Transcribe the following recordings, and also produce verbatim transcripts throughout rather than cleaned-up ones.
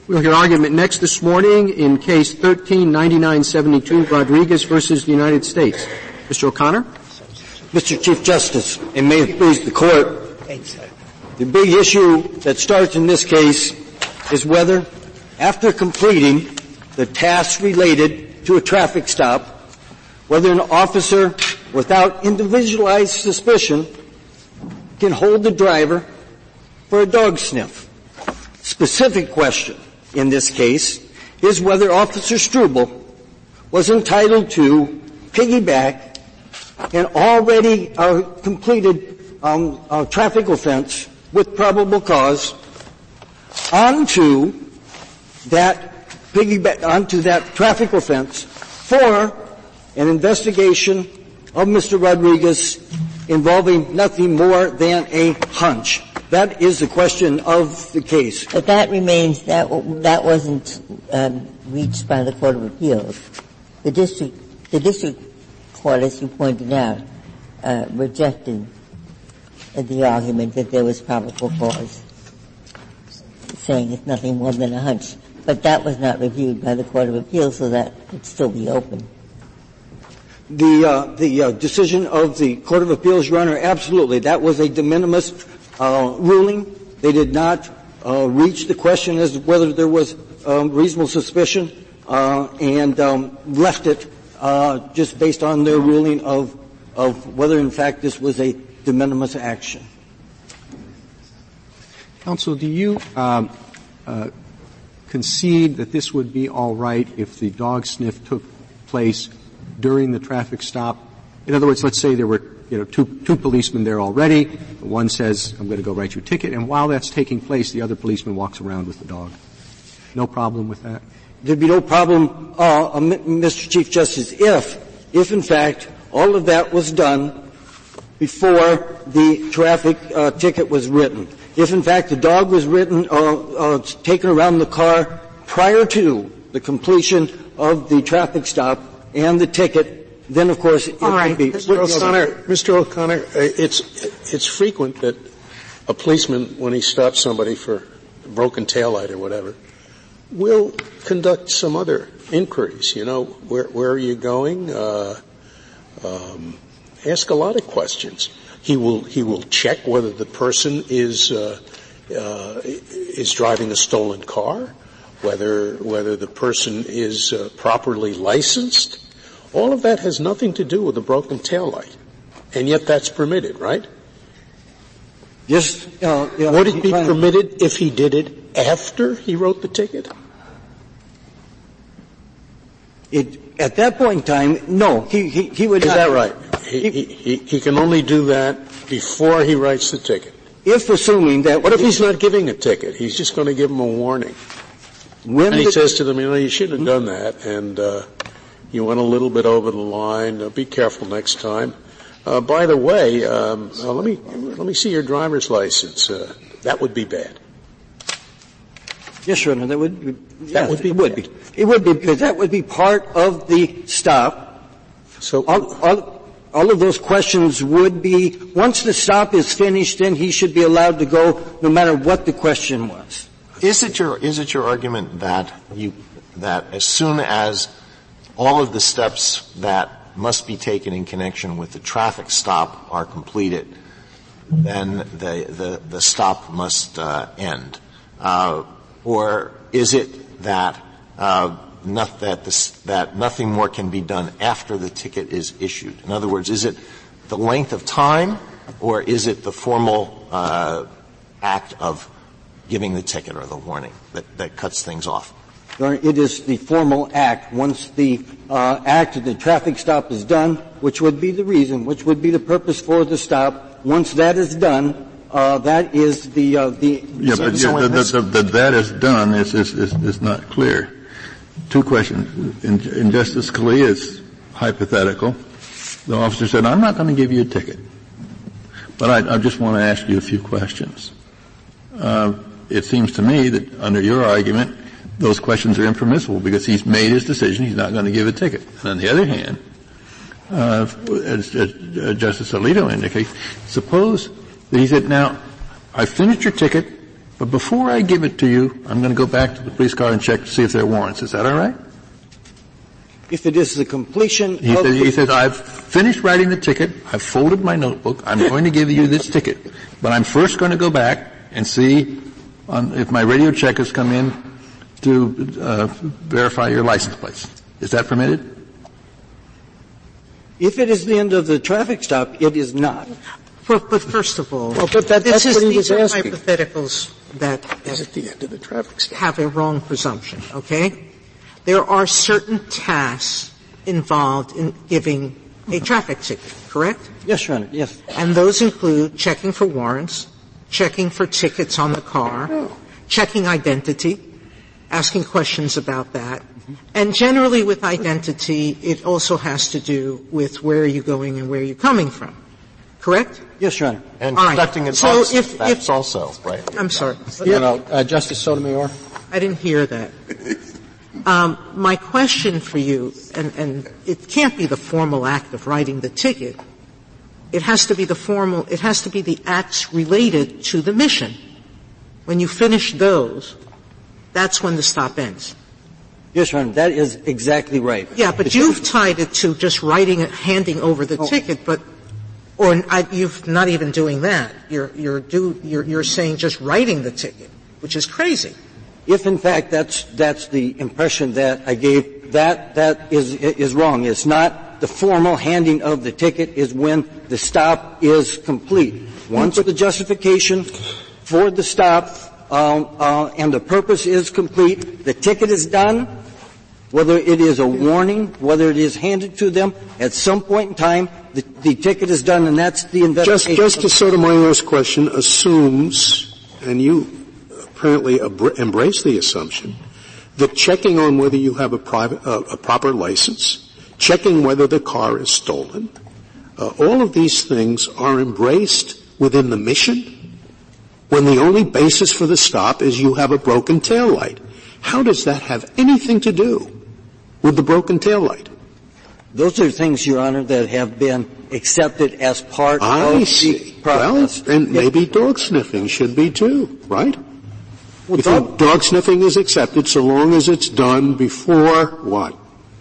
We'll hear argument next this morning in Case thirteen ninety-nine seventy-two, Rodriguez versus the United States. Mister O'Connor. Mister Chief Justice, and may it please the Court, the big issue that starts in this case is whether, after completing the tasks related to a traffic stop, whether an officer without individualized suspicion can hold the driver for a dog sniff. Specific question in this case is whether Officer Struble was entitled to piggyback an already uh, completed um, uh, traffic offense with probable cause onto that piggyback onto that traffic offense for an investigation of Mister Rodriguez involving nothing more than a hunch. That is the question of the case. But that remains, that, that wasn't, um, reached by the Court of Appeals. The district, the district court, as you pointed out, uh, rejected the argument that there was probable cause, saying it's nothing more than a hunch. But that was not reviewed by the Court of Appeals, so that could still be open. The, uh, the, uh, decision of the Court of Appeals, Your Honor, absolutely. That was a de minimis Uh, ruling. They did not uh, reach the question as to whether there was um, reasonable suspicion, uh, and um, left it uh, just based on their ruling of of whether, in fact, this was a de minimis action. Counsel, do you um, uh, concede that this would be all right if the dog sniff took place during the traffic stop? In other words, let's say there were you know, two, two policemen there already. One says, I'm going to go write you a ticket. And while that's taking place, the other policeman walks around with the dog. No problem with that? There'd be no problem, uh, uh, Mister Chief Justice, if, if in fact, all of that was done before the traffic, uh, ticket was written. If in fact the dog was written, uh, uh, taken around the car prior to the completion of the traffic stop and the ticket, then, of course, it All right. can be. Mister O'Connor, Mister O'Connor, it's it's frequent that a policeman, when he stops somebody for a broken taillight or whatever, will conduct some other inquiries. You know, where where are you going? Uh, um, ask a lot of questions. He will he will check whether the person is uh, uh, is driving a stolen car, whether whether the person is uh, properly licensed. All of that has nothing to do with a broken taillight, and yet that's permitted, right? Yes. Uh, yeah, Would it be permitted if he did it after he wrote the ticket? It, at that point in time, no. He he, he would. Is not, that right? He, he he he can only do that before he writes the ticket. If assuming that. What if he's not giving a ticket? He's just going to give him a warning. When and he the, says to them, you know, you shouldn't have done that, and uh you went a little bit over the line. Uh, be careful next time. Uh, by the way, um, uh, let me let me see your driver's license. Uh, that would be bad. Yes, Your Honor. That would be, that yes, would be it would be. It would be because that would be part of the stop. So all, all, all of those questions would be once the stop is finished, then he should be allowed to go, no matter what the question was. Is it your is it your argument that you that as soon as all of the steps that must be taken in connection with the traffic stop are completed, then the the, the stop must uh, end, uh, or is it that uh, not, that this, that nothing more can be done after the ticket is issued? In other words, is it the length of time, or is it the formal uh, act of giving the ticket or the warning that, that cuts things off? It is the formal act. Once the uh, act of the traffic stop is done, which would be the reason, which would be the purpose for the stop, once that is done, uh, that is the uh, the. Yeah, but yeah, the, the, the, the that is done is is, is is not clear. Two questions. In, in Justice Scalia's hypothetical, the officer said, "I'm not going to give you a ticket, but I, I just want to ask you a few questions." Uh, it seems to me that under your argument, those questions are impermissible because he's made his decision. He's not going to give a ticket. And on the other hand, uh, as, as uh, Justice Alito indicates, suppose that he said, now, I finished your ticket But before I give it to you, I'm going to go back to the police car and check to see if there are warrants. Is that all right? If it is the completion he of says, the he says, I've finished writing the ticket, I've folded my notebook, I'm going to give you this ticket, but I'm first going to go back and see on, if my radio check has come in to uh, verify your license plates. Is that permitted? If it is the end of the traffic stop, it is not. But, but first of all, well, but that, this that's is, what he these was are asking. hypotheticals that, Is it the end of the traffic stop? have a wrong presumption, okay? There are certain tasks involved in giving a traffic ticket, correct? Yes, Your Honor, yes. And those include checking for warrants, checking for tickets on the car, Oh. checking identity, asking questions about that. Mm-hmm. And generally with identity, it also has to do with where are you going and where you're coming from. Correct? Yes, Your Honor. And All conducting right. a So dog if, that's if, also, right? I'm sorry. You know, uh, Justice Sotomayor? I didn't hear that. Um, my question for you, and, and it can't be the formal act of writing the ticket. It has to be the formal, it has to be the acts related to the mission. When you finish those, that's when the stop ends. Yes, Your Honor, that is exactly right. Yeah, but you've tied it to just writing it, handing over the oh. ticket, but, or I, you've not even doing that. You're, you're do, you're, you're saying just writing the ticket, which is crazy. If in fact that's, that's the impression that I gave, that, that is, is wrong. It's not the formal handing of the ticket is when the stop is complete. Once the justification for the stop, um, uh, and the purpose is complete, the ticket is done, whether it is a warning, whether it is handed to them, at some point in time, the, the ticket is done, and that's the investigation. Just, Justice Sotomayor's question assumes, and you apparently abra- embrace the assumption, that checking on whether you have a private, uh, a proper license, checking whether the car is stolen, uh, all of these things are embraced within the mission when the only basis for the stop is you have a broken taillight. How does that have anything to do with the broken taillight? Those are things, Your Honor, that have been accepted as part I of see. the process. Well, and maybe dog sniffing should be too, right? Well, If dog, dog sniffing is accepted so long as it's done before what?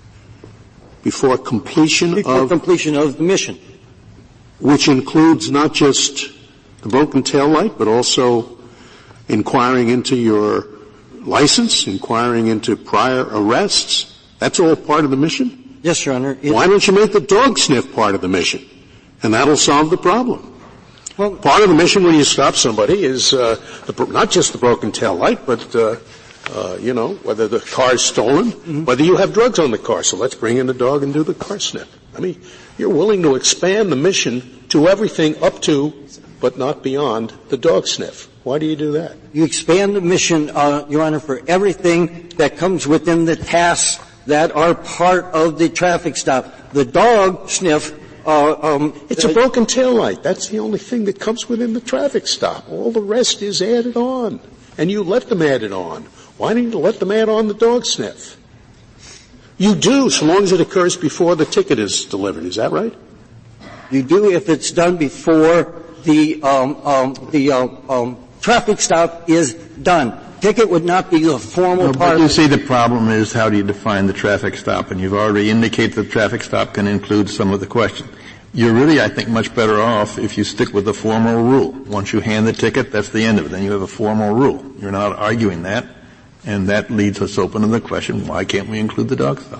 Before completion before of, completion of the mission. which includes not just the broken taillight, but also inquiring into your license, inquiring into prior arrests. That's all part of the mission? Yes, Your Honor. It, Why don't you make the dog sniff part of the mission? And that'll solve the problem. well, Part of the mission when you stop somebody is uh, the, not just the broken tail light, but uh, uh, you know, whether the car is stolen, mm-hmm. whether you have drugs on the car. So let's bring in the dog and do the car sniff. I mean, you're willing to expand the mission to everything up to, but not beyond, the dog sniff. Why do you do that? you expand the mission, uh, Your Honor, for everything that comes within the tasks that are part of the traffic stop. The dog sniff, uh, um, It's a broken tail light. That's the only thing that comes within the traffic stop. All the rest is added on. And you let them add it on. Why don't you let them add on the dog sniff? You do, so long as it occurs before the ticket is delivered. Is that right? you do if it's done before the, um, um, the, uh, um, traffic stop is done. Ticket would not be the formal No, part but you of see, the problem is how do you define the traffic stop? And you've already indicated the traffic stop can include some of the question. You're really, I think, much better off if you stick with the formal rule. Once you hand the ticket, that's the end of it. Then you have a formal rule. You're not arguing that. And that leads us open to the question, why can't we include the dog stop?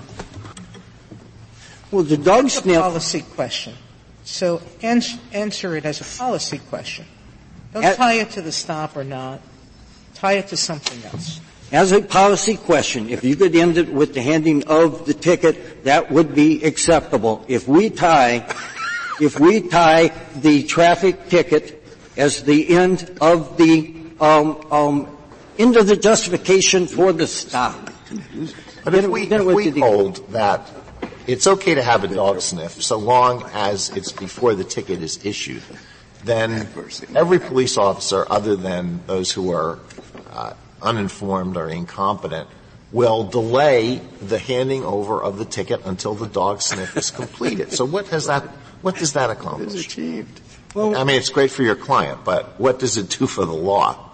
Well, the dog It's a sniff, policy question. So ans- answer it as a policy question. Don't At, tie it to the stop or not. Tie it to something else. as a policy question, if you could end it with the handing of the ticket, that would be acceptable. If we tie, if we tie the traffic ticket as the end of the, um, um, end of the justification for the stop. But if we, if we hold that it's okay to have a dog sniff so long as it's before the ticket is issued, then every police officer, other than those who are uh, uninformed or incompetent, will delay the handing over of the ticket until the dog sniff is completed. So what has that, what does that accomplish? Achieved. Well, I mean, it's great for your client, but what does it do for the law?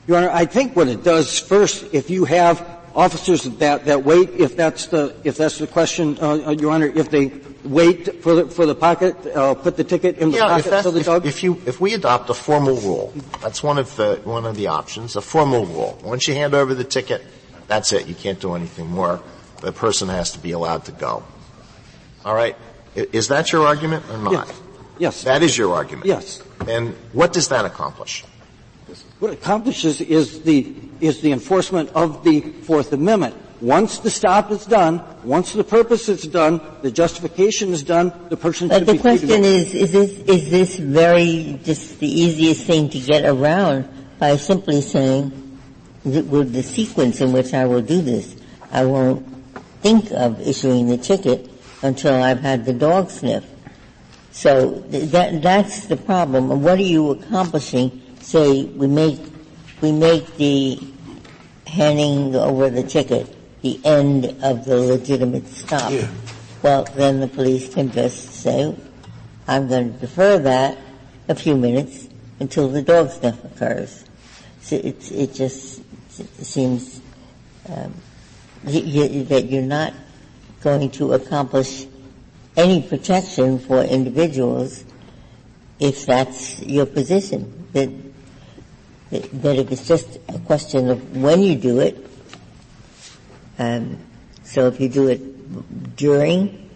Your Honor, I think what it does first, if you have officers that, that wait, if that's the, if that's the question, uh, Your Honor, if they wait for the, for the pocket, uh, put the ticket in the yeah, pocket for the dog? If, if you, if we adopt a formal rule, that's one of the, one of the options, a formal rule. Once you hand over the ticket, that's it. You can't do anything more. The person has to be allowed to go. All right. Is that your argument or not? Yes. Yes. That is your argument? Yes. And what does that accomplish? What it accomplishes is the, is the enforcement of the Fourth Amendment. Once the stop is done, once the purpose is done, the justification is done, the person but should the be question treated. is, is this, is this very, just the easiest thing to get around by simply saying, with the sequence in which I will do this, I won't think of issuing the ticket until I've had the dog sniff. So th- that, that's the problem. And what are you accomplishing? Say we make, we make the handing over the ticket the end of the legitimate stop. Yeah. Well, then the police can just say, I'm going to defer that a few minutes until the dog sniff occurs. So it, it just it seems um, y- y- that you're not going to accomplish any protection for individuals if that's your position. That, that, that if it's just a question of when you do it, um, so if you do it during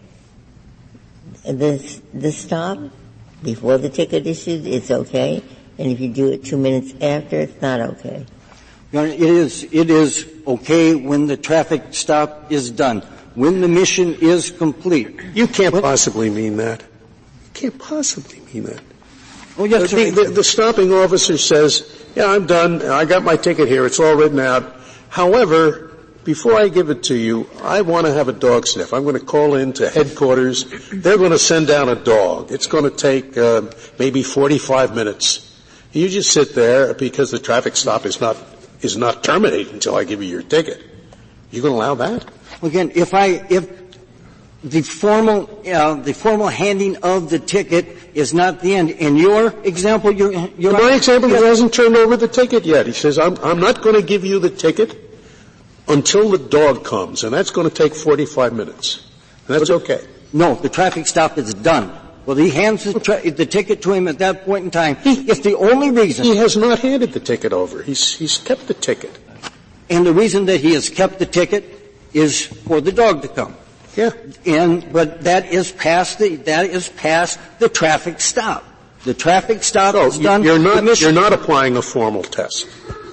the, the stop, before the ticket issued, it's okay. And if you do it two minutes after, it's not okay. Your Honor, it is, it is okay when the traffic stop is done, when the mission is complete. You can't what? possibly mean that. You can't possibly mean that. Oh, yes, the, the, the stopping officer says, yeah, I'm done. I got my ticket here. It's all written out. However, before I give it to you, I want to have a dog sniff. I'm going to call in to headquarters. They're going to send down a dog. It's going to take uh, maybe forty-five minutes. You just sit there because the traffic stop is not is not terminated until I give you your ticket. You going to allow that? Again, if I if the formal uh, the formal handing of the ticket is not the end. In your example, your your my example, he hasn't turned over the ticket yet. He says, "I'm I'm not going to give you the ticket until the dog comes, and that's going to take forty-five minutes. And that's okay." No, the traffic stop is done. Well, he hands the, tra- the ticket to him at that point in time. If the only reason he has not handed the ticket over, he's he's kept the ticket, and the reason that he has kept the ticket is for the dog to come. Yeah. And but that is past the that is past the traffic stop. The traffic stop oh, is done. You're not you're not applying a formal test.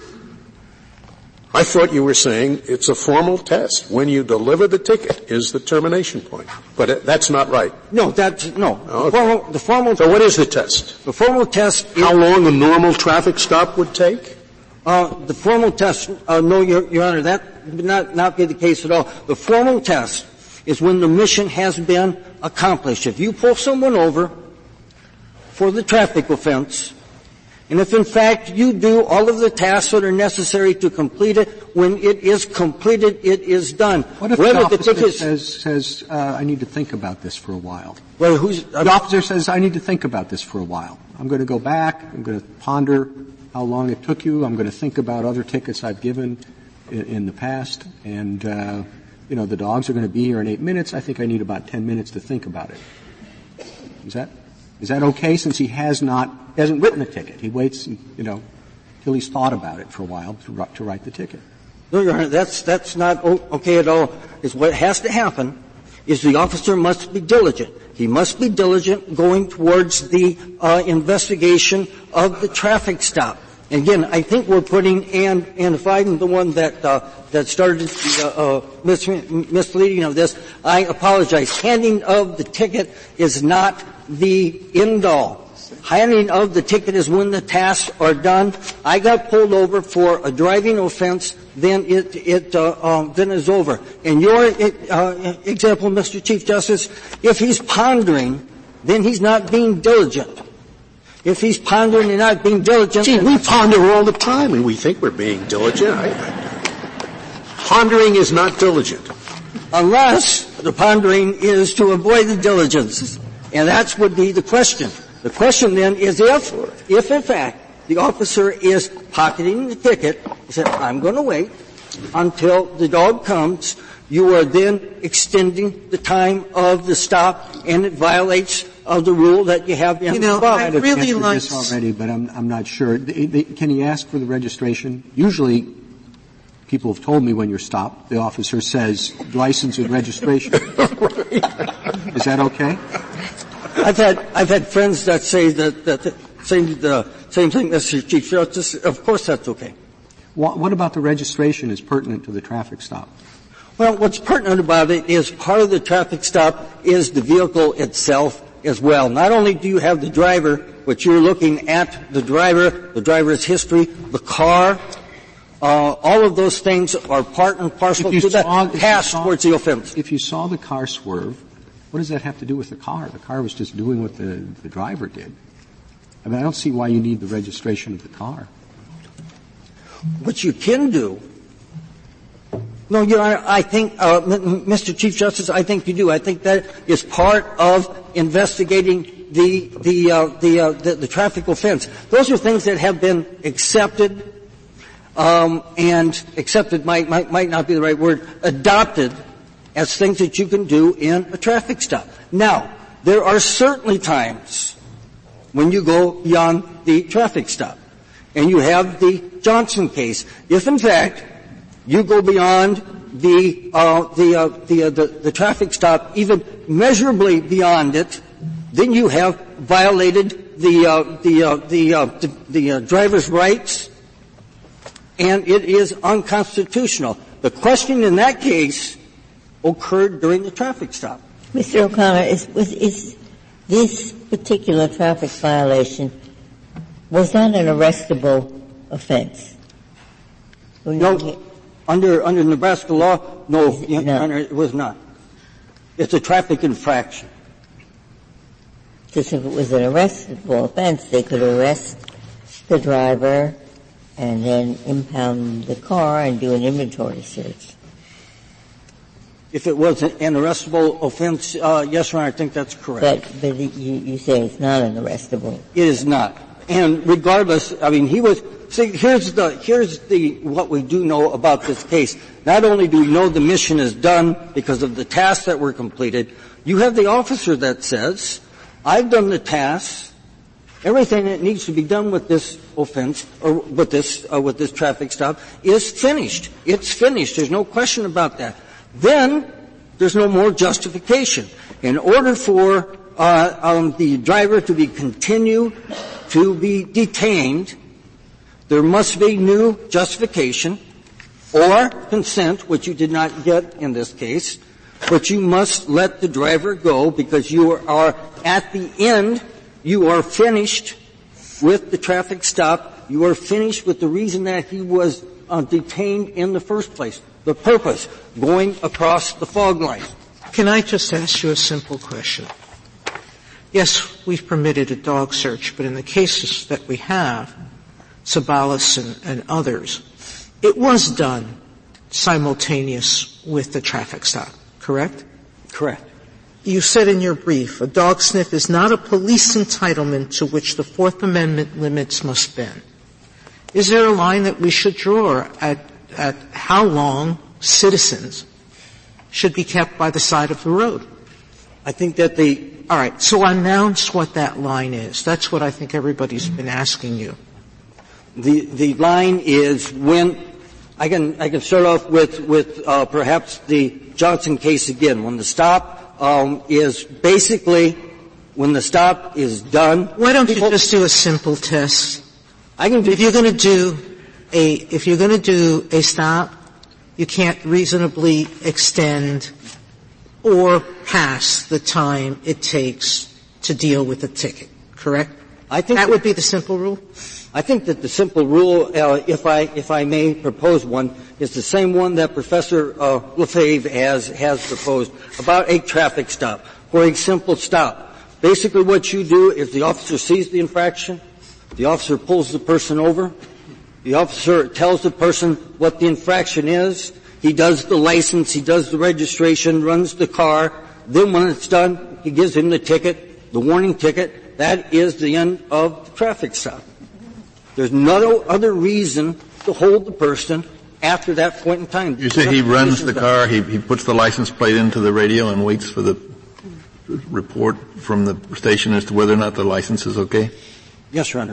I thought you were saying it's a formal test. When you deliver the ticket is the termination point. But it, that's not right. No, that's, no. Oh, the, formal, the formal So what is the test? The formal test is, how long a normal traffic stop would take? Uh, the formal test, uh, no, Your, Your Honor, that would not, not be the case at all. The formal test is when the mission has been accomplished. If you pull someone over for the traffic offense, and if in fact you do all of the tasks that are necessary to complete it, when it is completed, it is done. What if Whether the officer the ticket says, says uh, I need to think about this for a while? Well, who's, uh, the officer says, I need to think about this for a while. I'm going to go back. I'm going to ponder how long it took you. I'm going to think about other tickets I've given in, in the past. And, uh, you know, the dogs are going to be here in eight minutes. I think I need about ten minutes to think about it. Is that Is that okay since he has not, hasn't written a ticket? He waits, you know, till he's thought about it for a while to, to write the ticket. No, Your Honor, that's, that's not okay at all. Is what has to happen is the officer must be diligent. He must be diligent going towards the, uh, investigation of the traffic stop. And again, I think we're putting, and, and if I'm the one that, uh, that started the, uh, mis- misleading of this, I apologize. Handing of the ticket is not the end all. Handing of the ticket is when the tasks are done. I got pulled over for a driving offense, then it, it, uh, um, then is over. In your, uh, example, Mister Chief Justice, if he's pondering, then he's not being diligent. If he's pondering and not being diligent. Gee, we ponder all the time and we think we're being diligent. I, I, pondering is not diligent. Unless the pondering is to avoid the diligence. And that would be the question. The question then is if, if in fact, the officer is pocketing the ticket. He said, I'm going to wait until the dog comes. You are then extending the time of the stop, and it violates of the rule that you have in you know, the law. I really like this already, but I'm, I'm not sure. They, they, can he ask for the registration? Usually, people have told me when you're stopped, the officer says license and registration. Is that okay? I've had I've had friends that say that that the same the same thing, Mister Chief Justice. Of course, that's okay. What, what about the registration is pertinent to the traffic stop? Well, what's pertinent about it is part of the traffic stop is the vehicle itself as well. Not only do you have the driver, but you're looking at the driver, the driver's history, the car. Uh, all of those things are part and parcel to the pass towards the offense. If you saw the car swerve, what does that have to do with the car? The car was just doing what the, the driver did. I mean, I don't see why you need the registration of the car. What you can do, no, Your Honor, I think, uh, Mister Chief Justice, I think you do. I think that is part of investigating the the uh, the, uh, the the traffic offense. Those are things that have been accepted, um, and accepted might might might not be the right word. Adopted as things that you can do in a traffic stop. Now, there are certainly times when you go beyond the traffic stop, and you have the Johnson case. If in fact you go beyond the uh, the, uh, the, uh, the the traffic stop, even measurably beyond it, then you have violated the uh, the uh, the uh, the, the uh, driver's rights, and it is unconstitutional. The question in that case occurred during the traffic stop. Mister O'Connor, is, was, is this particular traffic violation, was that an arrestable offense? No. Under, under Nebraska law, no, Your no. Honor, it was not. It's a traffic infraction. Just if it was an arrestable offense, they could arrest the driver and then impound the car and do an inventory search. If it was an arrestable offense, uh, yes, Your Honor, I think that's correct. But, but you, you say it's not an arrestable. It is not. And regardless, I mean, he was, see, here's the, here's the, what we do know about this case. Not only do we know the mission is done because of the tasks that were completed, you have the officer that says, I've done the tasks, everything that needs to be done with this offense, or with this, uh, with this traffic stop is finished. It's finished. There's no question about that. Then, there's no more justification. In order for, uh, um, the driver to be continue to be detained, there must be new justification or consent, which you did not get in this case, but you must let the driver go because you are at the end, you are finished with the traffic stop, you are finished with the reason that he was uh, detained in the first place, the purpose, going across the fog line. Can I just ask you a simple question? Yes, we've permitted a dog search, but in the cases that we have, Sabalas and, and others, it was done simultaneous with the traffic stop, correct? Correct. You said in your brief, a dog sniff is not a police entitlement to which the Fourth Amendment limits must bend. Is there a line that we should draw at, at how long citizens should be kept by the side of the road? I think that the All right, so announce what that line is. That's what I think everybody's been asking you. The the line is when I can I can start off with with uh, perhaps the Johnson case again. When the stop um, is basically when the stop is done. Why don't people, you just do a simple test? I can. Do, if you're going to do a if you're going to do a stop, you can't reasonably extend or pass the time it takes to deal with a ticket, correct? I think that, that would be the simple rule? I think that the simple rule, uh, if I, if I may propose one, is the same one that Professor, uh, Lefebvre has, has proposed about a traffic stop, or a simple stop. Basically what you do is the officer sees the infraction, the officer pulls the person over, the officer tells the person what the infraction is, he does the license, he does the registration, runs the car. Then when it's done, he gives him the ticket, the warning ticket. That is the end of the traffic stop. There's no other reason to hold the person after that point in time. You say he runs the car, he, he puts the license plate into the radio and waits for the report from the station as to whether or not the license is okay? Yes, Your Honor.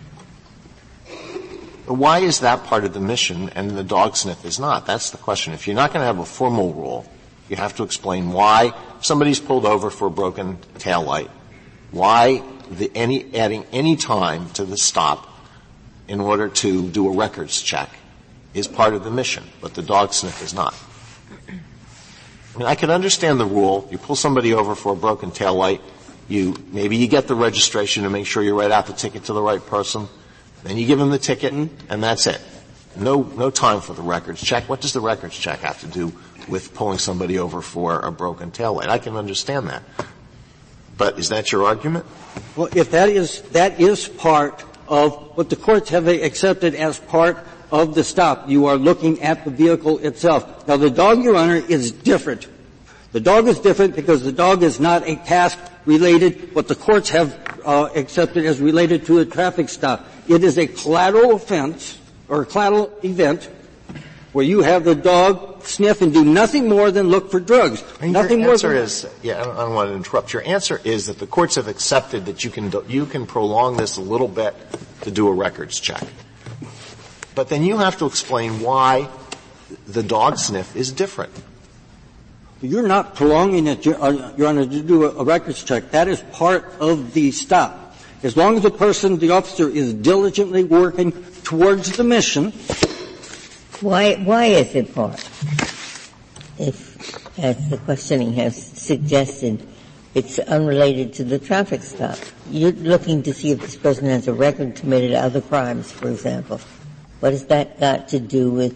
Why is that part of the mission and the dog sniff is not? That's the question. If you're not going to have a formal rule, you have to explain why somebody's pulled over for a broken taillight, why the, any, adding any time to the stop in order to do a records check is part of the mission, but the dog sniff is not. I mean, I can understand the rule. You pull somebody over for a broken taillight, you, maybe you get the registration to make sure you write out the ticket to the right person, then you give them the ticket, and that's it. No, no time for the records check. What does the records check have to do with pulling somebody over for a broken taillight? I can understand that. But is that your argument? Well, if that is, that is part of what the courts have accepted as part of the stop. You are looking at the vehicle itself. Now, the dog, Your Honor, is different. The dog is different because the dog is not a task related, what the courts have uh, accepted as related to a traffic stop. It is a collateral offense or a collateral event where you have the dog sniff and do nothing more than look for drugs. And nothing your more answer than is, yeah, I don't, I don't want to interrupt. Your answer is that the courts have accepted that you can do, you can prolong this a little bit to do a records check. But then you have to explain why the dog sniff is different. You're not prolonging it, Your, uh, Your Honor, to do a, a records check. That is part of the stop. As long as the person, the officer, is diligently working towards the mission. Why, why is it part? If, as the questioning has suggested, it's unrelated to the traffic stop. You're looking to see if this person has a record committed other crimes, for example. What has that got to do with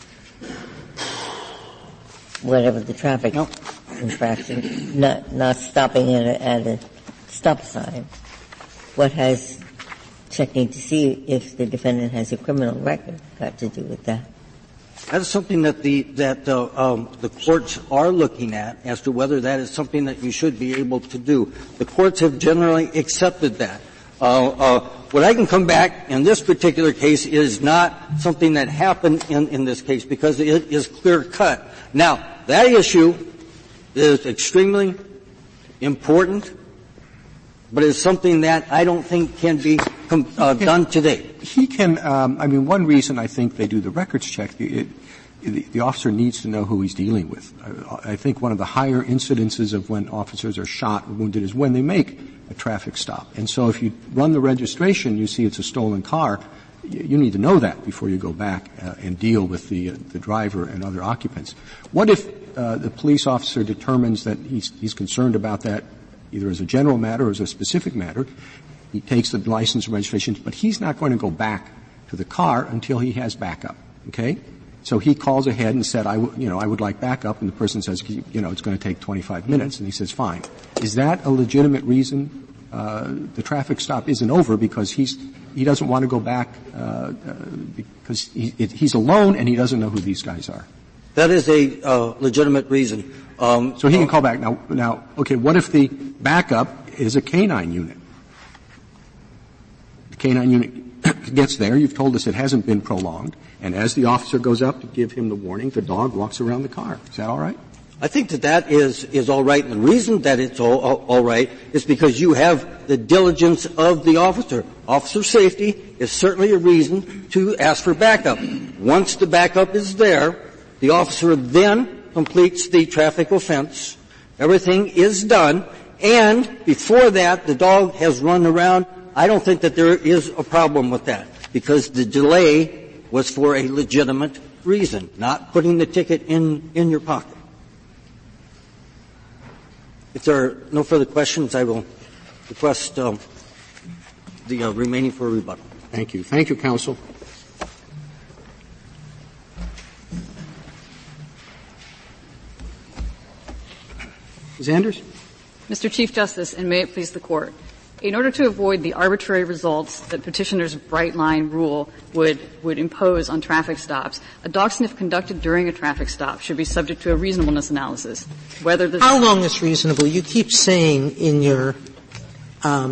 whatever the traffic no. infraction, not, not stopping at a, at a stop sign? What has checking to see if the defendant has a criminal record got to do with that? That is something that the that uh, um, the courts are looking at as to whether that is something that you should be able to do. The courts have generally accepted that. Uh, uh, what I can come back in this particular case is not something that happened in, in this case because it is clear cut. Now, that issue is extremely important, but it's something that I don't think can be com- uh, done today. He can, um, I mean, one reason I think they do the records check, it, the, the officer needs to know who he's dealing with. I, I think one of the higher incidences of when officers are shot or wounded is when they make a traffic stop. And so if you run the registration, you see it's a stolen car, you, you need to know that before you go back uh, and deal with the, uh, the driver and other occupants. What if uh, the police officer determines that he's, he's concerned about that either as a general matter or as a specific matter? He takes the license and registration, but he's not going to go back to the car until he has backup. Okay? So he calls ahead and said, I w- you know, I would like backup, and the person says, you know, it's going to take twenty-five minutes, and he says, fine. Is that a legitimate reason? Uh, the traffic stop isn't over because he's, he doesn't want to go back, uh, uh because he, it, he's alone and he doesn't know who these guys are. That is a, uh, legitimate reason. Um, so he can call back. Now, now, okay, what if the backup is a canine unit? The canine unit gets there. You've told us it hasn't been prolonged. And as the officer goes up to give him the warning, the dog walks around the car. Is that all right? I think that that is, is all right. And the reason that it's all, all, all right is because you have the diligence of the officer. Officer safety is certainly a reason to ask for backup. Once the backup is there, the officer then completes the traffic offense. Everything is done. And before that, the dog has run around. I don't think that there is a problem with that because the delay was for a legitimate reason, not putting the ticket in, in your pocket. If there are no further questions, I will request um, the uh, remaining for rebuttal. Thank you. Thank you, counsel. Miz Anders? Mister Chief Justice, and may it please the Court, in order to avoid the arbitrary results that petitioner's bright-line rule would, would impose on traffic stops, a dog sniff conducted during a traffic stop should be subject to a reasonableness analysis. Whether the How long is reasonable? You keep saying in your um,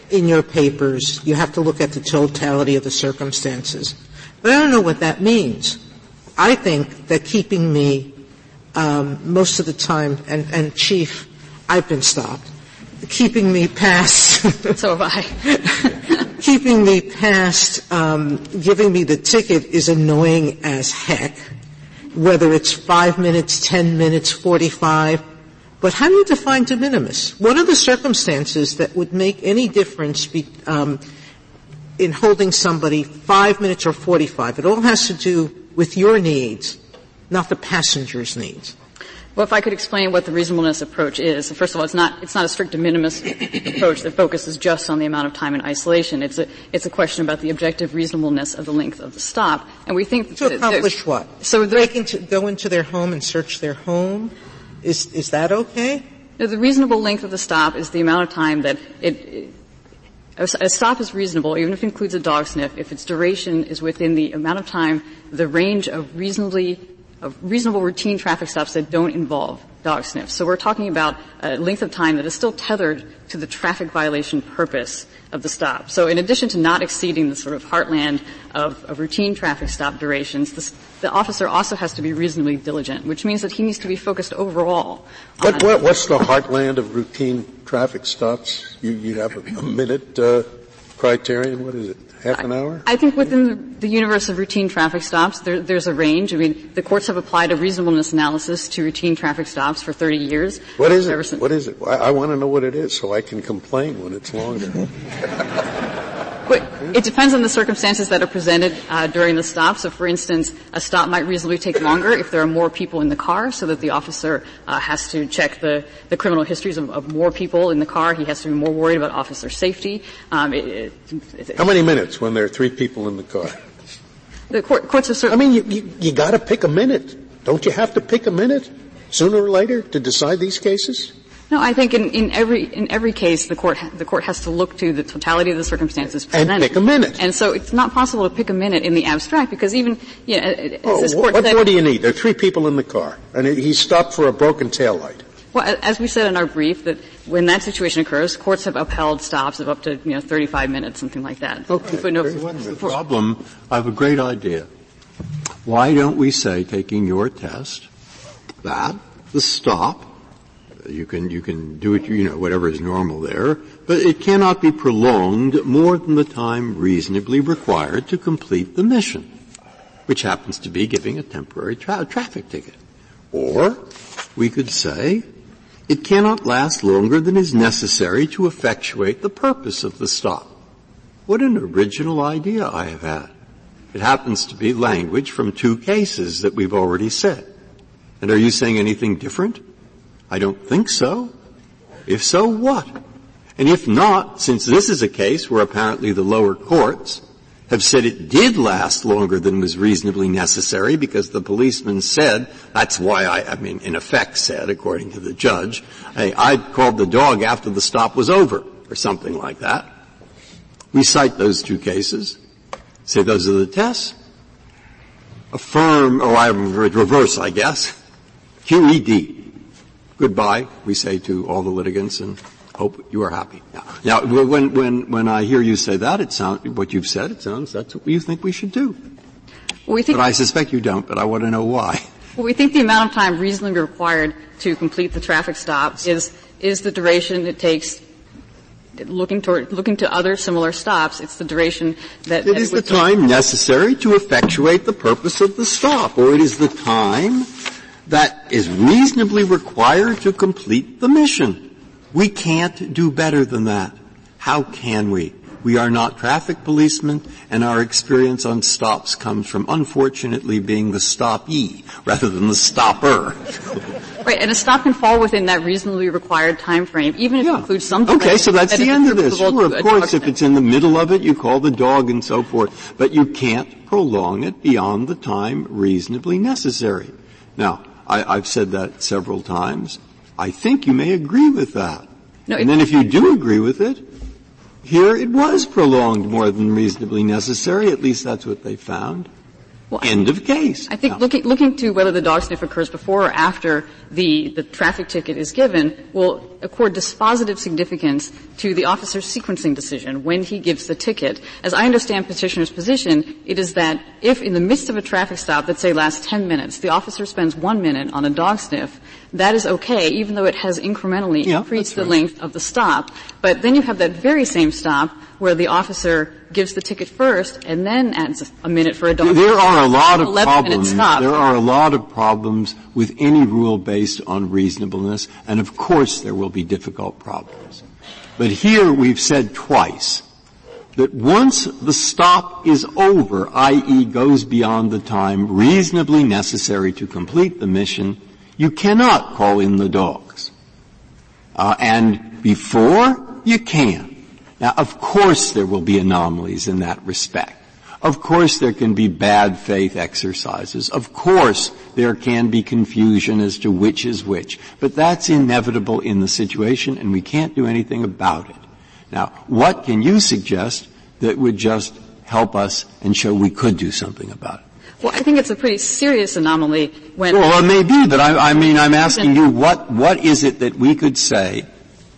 in your papers, you have to look at the totality of the circumstances. But I don't know what that means. I think that keeping me um, most of the time, and, and Chief, I've been stopped, keeping me past so have I. keeping me past um, giving me the ticket is annoying as heck, whether it's five minutes, ten minutes, forty-five. But how do you define de minimis? What are the circumstances that would make any difference be, um, in holding somebody five minutes or forty-five? It all has to do with your needs, not the passenger's needs. Well, if I could explain what the reasonableness approach is. First of all, it's not, it's not a strict de minimis approach that focuses just on the amount of time in isolation. It's a, it's a question about the objective reasonableness of the length of the stop. And we think to that accomplish what? So break into, go into their home and search their home? Is, is that okay? No, the reasonable length of the stop is the amount of time that it, it a stop is reasonable, even if it includes a dog sniff, if its duration is within the amount of time, the range of reasonably of reasonable routine traffic stops that don't involve dog sniffs. So we're talking about a length of time that is still tethered to the traffic violation purpose of the stop. So in addition to not exceeding the sort of heartland of, of routine traffic stop durations, the, the officer also has to be reasonably diligent, which means that he needs to be focused overall. What, what, what's the heartland of routine traffic stops? You, you have a, a minute uh, criterion. What is it? Half an hour? I think within the, the universe of routine traffic stops, there, there's a range. I mean, the courts have applied a reasonableness analysis to routine traffic stops for thirty years. What is it? What is it? I, I want to know what it is so I can complain when it's longer. But it depends on the circumstances that are presented uh, during the stop. So, for instance, a stop might reasonably take longer if there are more people in the car, so that the officer uh, has to check the, the criminal histories of, of more people in the car. He has to be more worried about officer safety. Um, it, it, it, How many minutes when there are three people in the car? The court, courts have certain. I mean, you, you, you got to pick a minute. Don't you have to pick a minute sooner or later to decide these cases? No, I think in, in every in every case the court the court has to look to the totality of the circumstances presented. And pick a minute. And so it's not possible to pick a minute in the abstract because even you know, as oh, this court what said, more do you need? There are three people in the car, and he stopped for a broken taillight. Well, as we said in our brief, that when that situation occurs, courts have upheld stops of up to you know thirty-five minutes, something like that. Okay. But no, the problem, I have a great idea. Why don't we say, taking your test, that the stop, you can, you can do it, you know, whatever is normal there, but it cannot be prolonged more than the time reasonably required to complete the mission, which happens to be giving a temporary tra- traffic ticket. Or we could say, it cannot last longer than is necessary to effectuate the purpose of the stop. What an original idea I have had. It happens to be language from two cases that we've already said. And are you saying anything different? I don't think so. If so, what? And if not, since this is a case where apparently the lower courts have said it did last longer than was reasonably necessary because the policeman said, that's why I, I mean, in effect said, according to the judge, hey, I called the dog after the stop was over, or something like that. We cite those two cases, say those are the tests. Affirm, or I reverse, I guess. Q E D. Goodbye, we say to all the litigants, and hope you are happy. Now, now when, when, when I hear you say that, it sounds, what you've said, it sounds that's what you think we should do. Well, we think, but I suspect you don't, but I want to know why. Well, we think the amount of time reasonably required to complete the traffic stop is, is the duration it takes looking toward, looking to other similar stops. It's the duration that, it that is it the time take. necessary to effectuate the purpose of the stop, or it is the time that is reasonably required to complete the mission. We can't do better than that. How can we? We are not traffic policemen, and our experience on stops comes from, unfortunately, being the stoppee rather than the stopper. Right, and a stop can fall within that reasonably required time frame, even if yeah. it includes something. Okay, so that's that the end of this. Sure, of course, if sniff. It's in the middle of it, you call the dog and so forth, but you can't prolong it beyond the time reasonably necessary. Now, I, I've said that several times. I think you may agree with that. No, and then if you do agree with it, here it was prolonged more than reasonably necessary. At least that's what they found. Well, End of case. I think no. looking, looking to whether the dog sniff occurs before or after the, the traffic ticket is given will accord dispositive significance to the officer's sequencing decision when he gives the ticket. As I understand petitioner's position, it is that if in the midst of a traffic stop that say lasts ten minutes, the officer spends one minute on a dog sniff, that is okay, even though it has incrementally yeah, increased the right. length of the stop. But then you have that very same stop where the officer gives the ticket first and then adds a minute for a dog. There are a lot of problems. Stop. There are a lot of problems with any rule based on reasonableness, and of course there will be difficult problems. But here we've said twice that once the stop is over, that is goes beyond the time reasonably necessary to complete the mission, you cannot call in the dogs. Uh, and before, you can. Now, of course there will be anomalies in that respect. Of course there can be bad faith exercises. Of course there can be confusion as to which is which. But that's inevitable in the situation, and we can't do anything about it. Now, what can you suggest that would just help us and show we could do something about it? Well, I think it's a pretty serious anomaly when... Well, it may be, but I, I mean, I'm asking you, what, what is it that we could say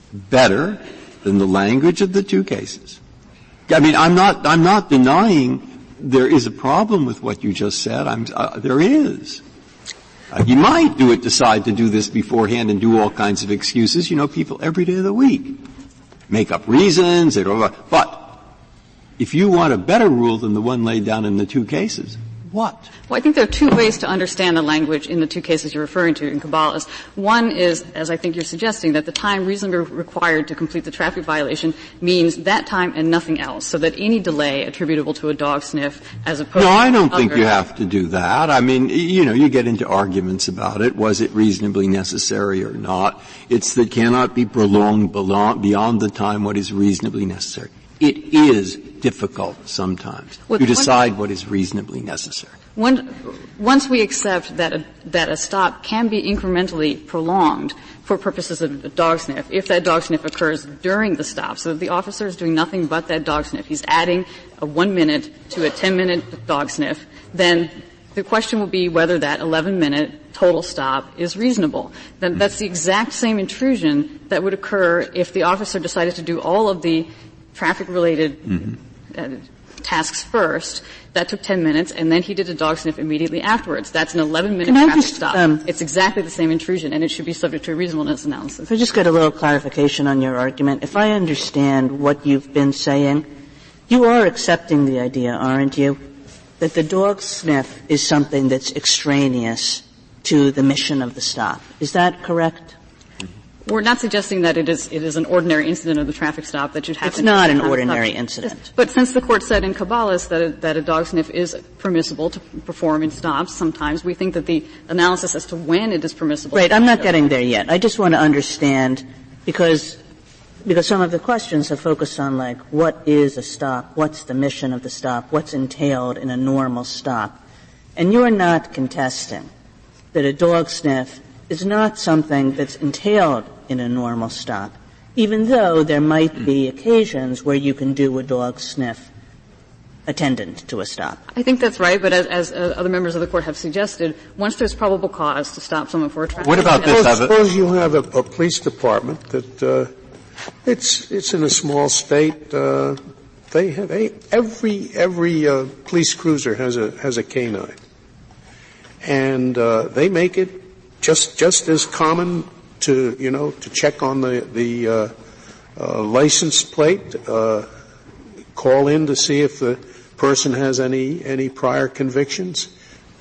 better than the language of the two cases? I mean, I'm not, I'm not denying there is a problem with what you just said. I'm, uh, there is. Uh, you might do it, decide to do this beforehand and do all kinds of excuses. You know, people every day of the week make up reasons. They don't, but if you want a better rule than the one laid down in the two cases, what? Well, I think there are two ways to understand the language in the two cases you're referring to in Caballes. One is, as I think you're suggesting, that the time reasonably required to complete the traffic violation means that time and nothing else, so that any delay attributable to a dog sniff as opposed no, to... No, I don't other think you have to do that. I mean, you know, you get into arguments about it. Was it reasonably necessary or not? It's that cannot be prolonged beyond the time what is reasonably necessary. It is difficult sometimes well, to decide one, what is reasonably necessary. One, once we accept that a, that a stop can be incrementally prolonged for purposes of a dog sniff, if that dog sniff occurs during the stop, so that the officer is doing nothing but that dog sniff, he's adding a one minute to a ten minute dog sniff, then the question will be whether that eleven minute total stop is reasonable. Then that's the exact same intrusion that would occur if the officer decided to do all of the traffic-related mm-hmm. uh, tasks first. That took ten minutes, and then he did a dog sniff immediately afterwards. That's an eleven-minute traffic just, stop. Um, it's exactly the same intrusion, and it should be subject to a reasonableness analysis. If I just get a little clarification on your argument, if I understand what you've been saying, you are accepting the idea, aren't you, that the dog sniff is something that's extraneous to the mission of the stop. Is that correct? We're not suggesting that it is, it is an ordinary incident of the traffic stop that should happen. It's not an ordinary incident. But since the Court said in Caballes that a, that a dog sniff is permissible to perform in stops sometimes, we think that the analysis as to when it is permissible. Right, I'm not getting there yet. I just want to understand, because, because some of the questions have focused on, like, what is a stop? What's the mission of the stop? What's entailed in a normal stop? And you're not contesting that a dog sniff is not something that's entailed in a normal stop, even though there might be occasions where you can do a dog sniff attendant to a stop. I think that's right, but as, as uh, other members of the Court have suggested, once there's probable cause to stop someone for a traffic What about this? Suppose, suppose you have a, a police department that uh, it's it's in a small state. Uh, they have a, every every uh, police cruiser has a has a canine, and uh, they make it just just as common to, you know, to check on the, the, uh, uh, license plate, uh, call in to see if the person has any, any prior convictions.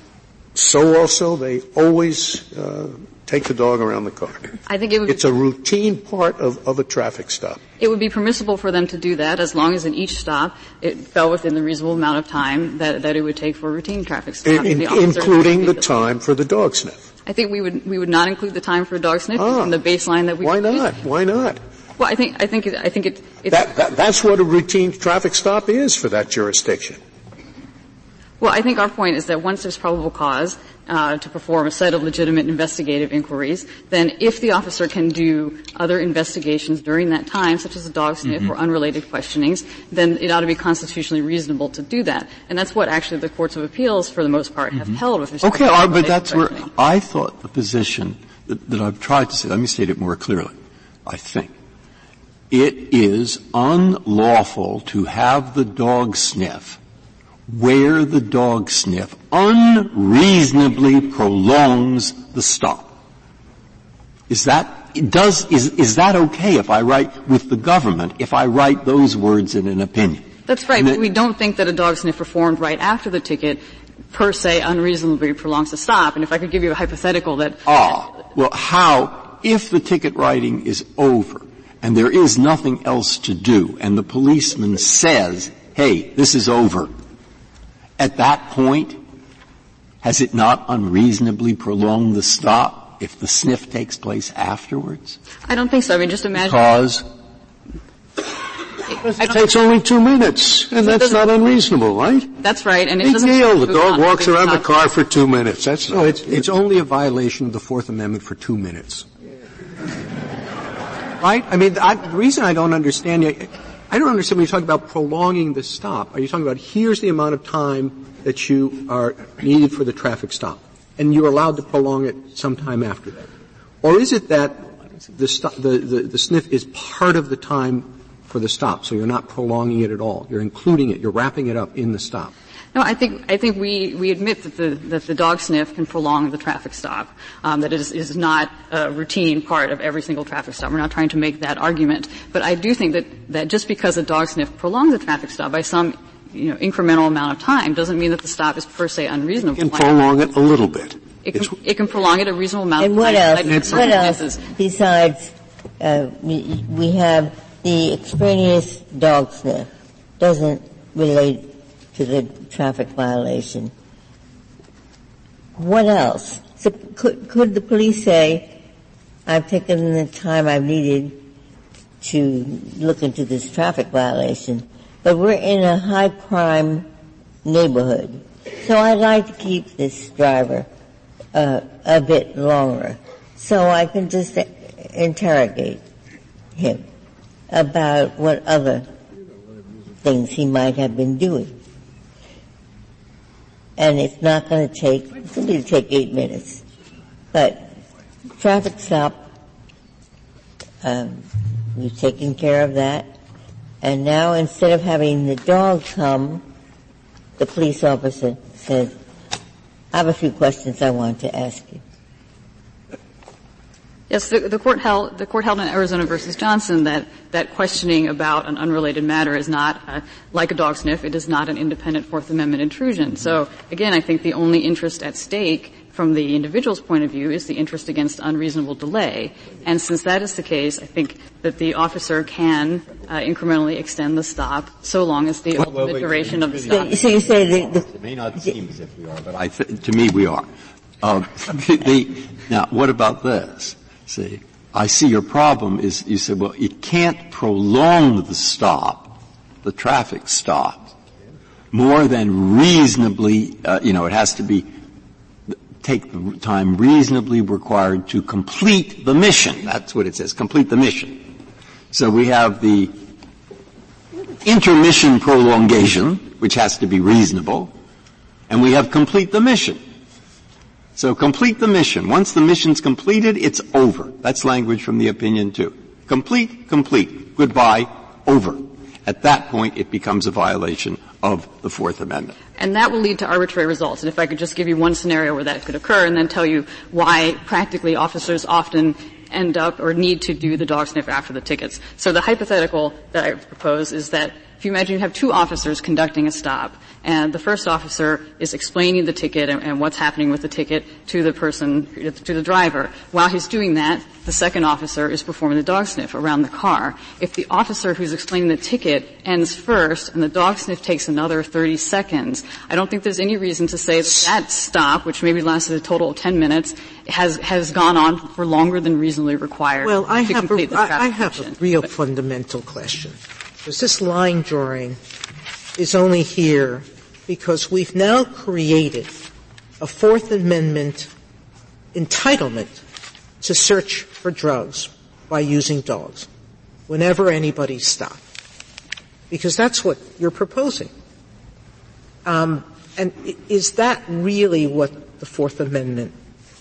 So also they always, uh, take the dog around the car. I think it would It's a routine part of, of a traffic stop. It would be permissible for them to do that as long as in each stop it fell within the reasonable amount of time that, that it would take for a routine traffic stop. In, in, including the time for the dog sniff. I think we would we would not include the time for a dog sniff ah, in the baseline that we. Why not? Why not? Well, I think I think it, I think it. It's, that, that that's what a routine traffic stop is for that jurisdiction. Well, I think our point is that once there's probable cause uh, to perform a set of legitimate investigative inquiries, then if the officer can do other investigations during that time, such as a dog sniff mm-hmm. or unrelated questionings, then it ought to be constitutionally reasonable to do that. And that's what actually the courts of appeals, for the most part, have mm-hmm. held with respect okay, to Okay, but that's where I thought the position that, that I've tried to say, let me state it more clearly, I think. It is unlawful to have the dog sniff where the dog sniff unreasonably prolongs the stop. Is that, does, is, is that okay if I write with the government, if I write those words in an opinion? That's right. Then, but we don't think that a dog sniff performed right after the ticket per se unreasonably prolongs the stop. And if I could give you a hypothetical that... Ah, well, how, if the ticket writing is over and there is nothing else to do and the policeman says, hey, this is over, at that point, has it not unreasonably prolonged the stop if the sniff takes place afterwards? I don't think so. I mean, just imagine... Because? It, it takes only two minutes, and that's not unreasonable, right? That's right. And it Big doesn't deal. The dog walks around the car for two minutes. That's no, it's, it's only a violation of the Fourth Amendment for two minutes. Right? I mean, I, the reason I don't understand you, I don't understand when you talk about prolonging the stop. Are you talking about here's the amount of time that you are needed for the traffic stop, and you're allowed to prolong it sometime after that? Or is it that the, st- the, the, the sniff is part of the time for the stop, so you're not prolonging it at all? You're including it, you're wrapping it up in the stop. No, I think I think we, we admit that the that the dog sniff can prolong the traffic stop. Um, that it is, is not a routine part of every single traffic stop. We're not trying to make that argument, but I do think that that just because a dog sniff prolongs the traffic stop by some you know incremental amount of time doesn't mean that the stop is per se unreasonable. It can prolong it a little bit. It can, it can prolong it a reasonable amount and of what time. Else? What else besides uh, we, we have the extraneous dog sniff doesn't relate to the traffic violation. What else? So could, could the police say, I've taken the time I've needed to look into this traffic violation, but we're in a high crime neighborhood, so I'd like to keep this driver uh, a bit longer so I can just interrogate him about what other things he might have been doing. And it's not going to take, it's going to take eight minutes. But traffic stop, um, we've taken care of that. And now instead of having the dog come, the police officer says, I have a few questions I want to ask you. Yes, the, the court held the court held in Arizona versus Johnson that that questioning about an unrelated matter is not uh, like a dog sniff. It is not an independent Fourth Amendment intrusion. So again, I think the only interest at stake from the individual's point of view is the interest against unreasonable delay. And since that is the case, I think that the officer can uh, incrementally extend the stop so long as the well, ultimate well, duration of the stop. So you say the, the it may not seem as if we are, but I th- to me we are. Uh, the, now, what about this? See, I see your problem is you said, well, it can't prolong the stop, the traffic stop, more than reasonably, uh, you know, it has to be, take the time reasonably required to complete the mission. That's what it says, complete the mission. So we have the intermission prolongation, which has to be reasonable, and we have complete the mission. So complete the mission. Once the mission's completed, it's over. That's language from the opinion too. Complete, complete. Goodbye, over. At that point, it becomes a violation of the Fourth Amendment. And that will lead to arbitrary results. And if I could just give you one scenario where that could occur and then tell you why practically officers often end up or need to do the dog sniff after the tickets. So the hypothetical that I propose is that if you imagine you have two officers conducting a stop, and the first officer is explaining the ticket and, and what's happening with the ticket to the person, to the driver. While he's doing that, the second officer is performing the dog sniff around the car. If the officer who's explaining the ticket ends first and the dog sniff takes another thirty seconds, I don't think there's any reason to say that that stop, which maybe lasted a total of ten minutes, has has gone on for longer than reasonably required well, I to have complete a, the traffic I, I have mission. a real but, fundamental question. Because this line drawing is only here because we've now created a Fourth Amendment entitlement to search for drugs by using dogs whenever anybody's stopped? Because that's what you're proposing. Um, and is that really what the Fourth Amendment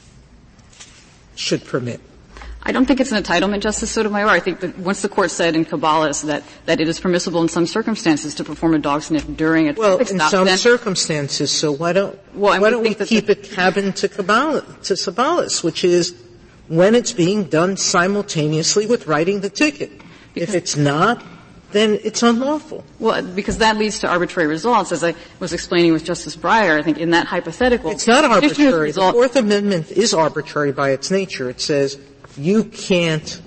should permit? I don't think it's an entitlement, Justice Sotomayor. I think that once the Court said in Caballes that, that it is permissible in some circumstances to perform a dog sniff during a well, traffic stop. Well, in some then, circumstances, so why don't, well, why don't we keep it cabin to Caballes, to Caballes, which is when it's being done simultaneously with writing the ticket. If it's not, then it's unlawful. Well, because that leads to arbitrary results. As I was explaining with Justice Breyer, I think in that hypothetical. It's not arbitrary. Result, the Fourth Amendment is arbitrary by its nature. It says you can't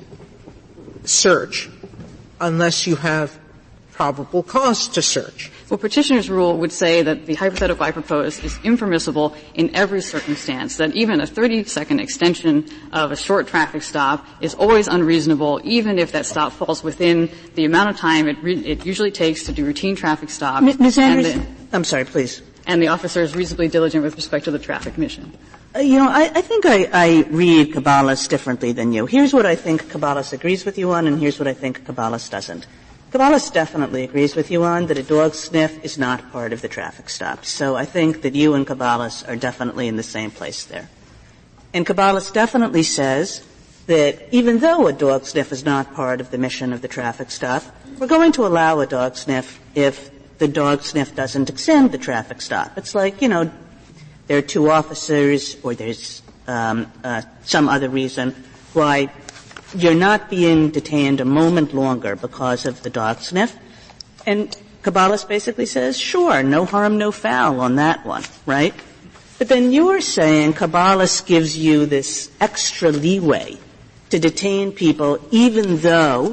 search unless you have probable cause to search. Well, petitioner's rule would say that the hypothetical I propose is impermissible in every circumstance, that even a thirty-second extension of a short traffic stop is always unreasonable, even if that stop falls within the amount of time it, re- it usually takes to do routine traffic stops. Miz Anderson, the, I'm sorry, please. And the officer is reasonably diligent with respect to the traffic mission. Uh, you know, I, I think I, I read Caballes differently than you. Here's what I think Caballes agrees with you on, and here's what I think Caballes doesn't. Caballes definitely agrees with you on that a dog sniff is not part of the traffic stop. So I think that you and Caballes are definitely in the same place there. And Caballes definitely says that even though a dog sniff is not part of the mission of the traffic stop, we're going to allow a dog sniff if the dog sniff doesn't extend the traffic stop. It's like, you know, there are two officers or there's um, uh, some other reason why you're not being detained a moment longer because of the dog sniff. And Caballes basically says, sure, no harm, no foul on that one, right? But then you're saying Caballes gives you this extra leeway to detain people even though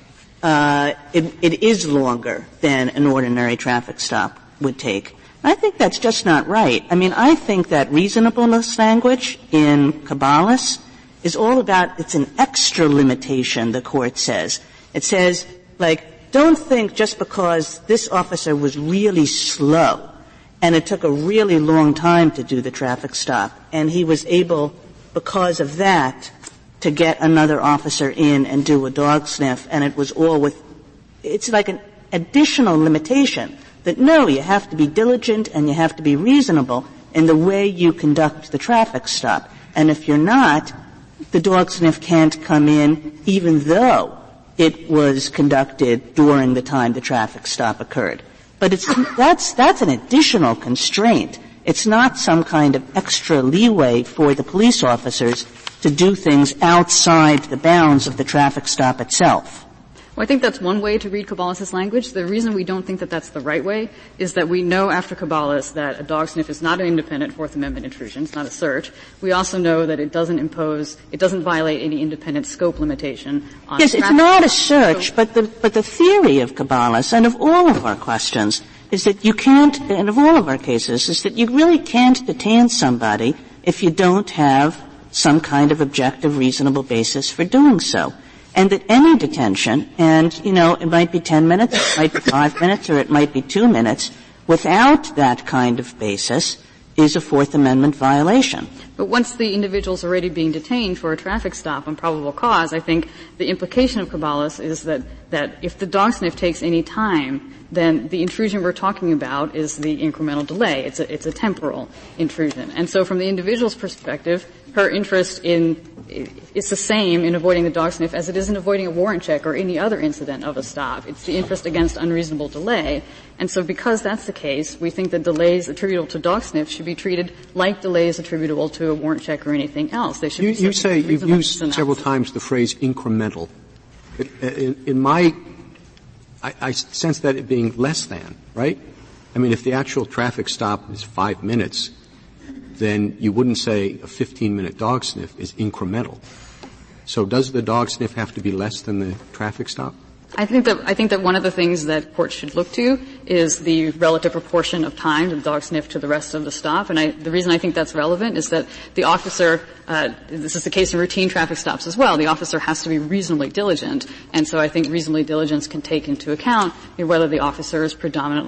uh it, it is longer than an ordinary traffic stop would take. I think that's just not right. I mean, I think that reasonableness language in Caballes is all about, it's an extra limitation, the Court says. It says, like, don't think just because this officer was really slow and it took a really long time to do the traffic stop and he was able, because of that, to get another officer in and do a dog sniff, and it was all with, it's like an additional limitation that no, you have to be diligent and you have to be reasonable in the way you conduct the traffic stop. And if you're not, the dog sniff can't come in even though it was conducted during the time the traffic stop occurred. But it's, that's, that's an additional constraint. It's not some kind of extra leeway for the police officers to do things outside the bounds of the traffic stop itself. Well, I think that's one way to read Caballes' language. The reason we don't think that that's the right way is that we know after Caballes that a dog sniff is not an independent Fourth Amendment intrusion. It's not a search. We also know that it doesn't impose, it doesn't violate any independent scope limitation on Yes, it's not a search, but the, but the theory of Caballes and of all of our questions is that you can't, and of all of our cases, is that you really can't detain somebody if you don't have some kind of objective, reasonable basis for doing so. And that any detention, and, you know, it might be ten minutes, it might be five minutes, or it might be two minutes, without that kind of basis is a Fourth Amendment violation. But once the individual's already being detained for a traffic stop on probable cause, I think the implication of Caballes is that, that if the dog sniff takes any time, then the intrusion we're talking about is the incremental delay. It's a, it's a temporal intrusion. And so from the individual's perspective, her interest in, it's the same in avoiding the dog sniff as it is in avoiding a warrant check or any other incident of a stop. It's the interest against unreasonable delay. And so because that's the case, we think that delays attributable to dog sniffs should be treated like delays attributable to a warrant check or anything else. They should you, be you say you've used analysis. several times the phrase incremental. It, in, in my, I, I sense that it being less than, right? I mean, if the actual traffic stop is five minutes, then you wouldn't say a fifteen-minute dog sniff is incremental. So does the dog sniff have to be less than the traffic stop? I think that I think that one of the things that courts should look to is the relative proportion of time of the dog sniff to the rest of the stop. And I, the reason I think that's relevant is that the officer, uh, this is the case in routine traffic stops as well. The officer has to be reasonably diligent, and so I think reasonably diligence can take into account you know, whether the officer is predominantly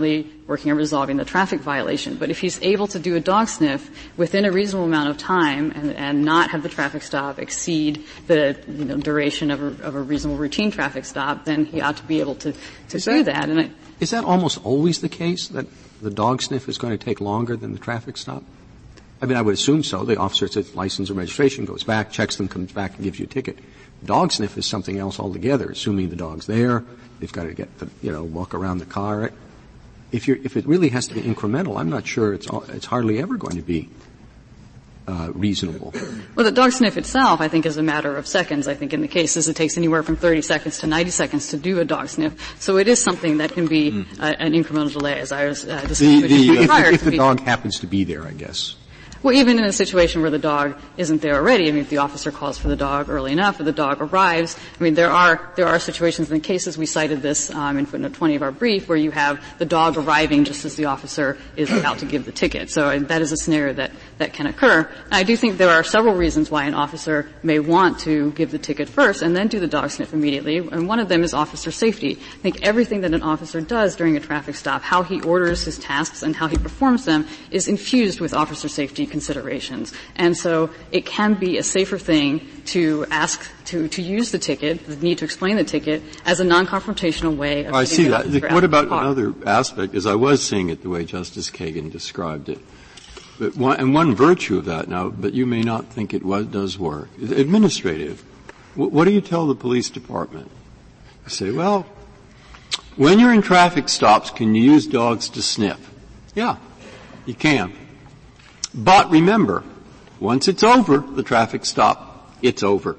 working on resolving the traffic violation. But if he's able to do a dog sniff within a reasonable amount of time and, and not have the traffic stop exceed the you know, duration of a, of a reasonable routine traffic stop, then he ought to be able to, to do that. that. And I, is that almost always the case, that the dog sniff is going to take longer than the traffic stop? I mean, I would assume so. The officer says license and registration, goes back, checks them, comes back, and gives you a ticket. Dog sniff is something else altogether, assuming the dog's there. They've got to get the, you know, walk around the car. If you're, if it really has to be incremental, I'm not sure it's, it's hardly ever going to be Uh, reasonable. Well, the dog sniff itself, I think, is a matter of seconds. I think in the cases it takes anywhere from thirty seconds to ninety seconds to do a dog sniff. So it is something that can be mm. uh, an incremental delay, as I was uh, discussing with you prior. If, if the dog happens to be there, I guess. Well, even in a situation where the dog isn't there already, I mean, if the officer calls for the dog early enough or the dog arrives, I mean, there are, there are situations in the cases, we cited this, um, in footnote twenty of our brief, where you have the dog arriving just as the officer is about to give the ticket. So uh, that is a scenario that, that can occur. And I do think there are several reasons why an officer may want to give the ticket first and then do the dog sniff immediately. And one of them is officer safety. I think everything that an officer does during a traffic stop, how he orders his tasks and how he performs them, is infused with officer safety considerations. And so it can be a safer thing to ask to, to use the ticket, the need to explain the ticket, as a non-confrontational way of I see that. What about another aspect, is I was seeing it the way Justice Kagan described it. But one, and one virtue of that now, but you may not think it was, does work, is administrative. W- what do you tell the police department? You say, well, when you're in traffic stops, can you use dogs to sniff? Yeah, you can. But remember, once it's over, the traffic stop, it's over.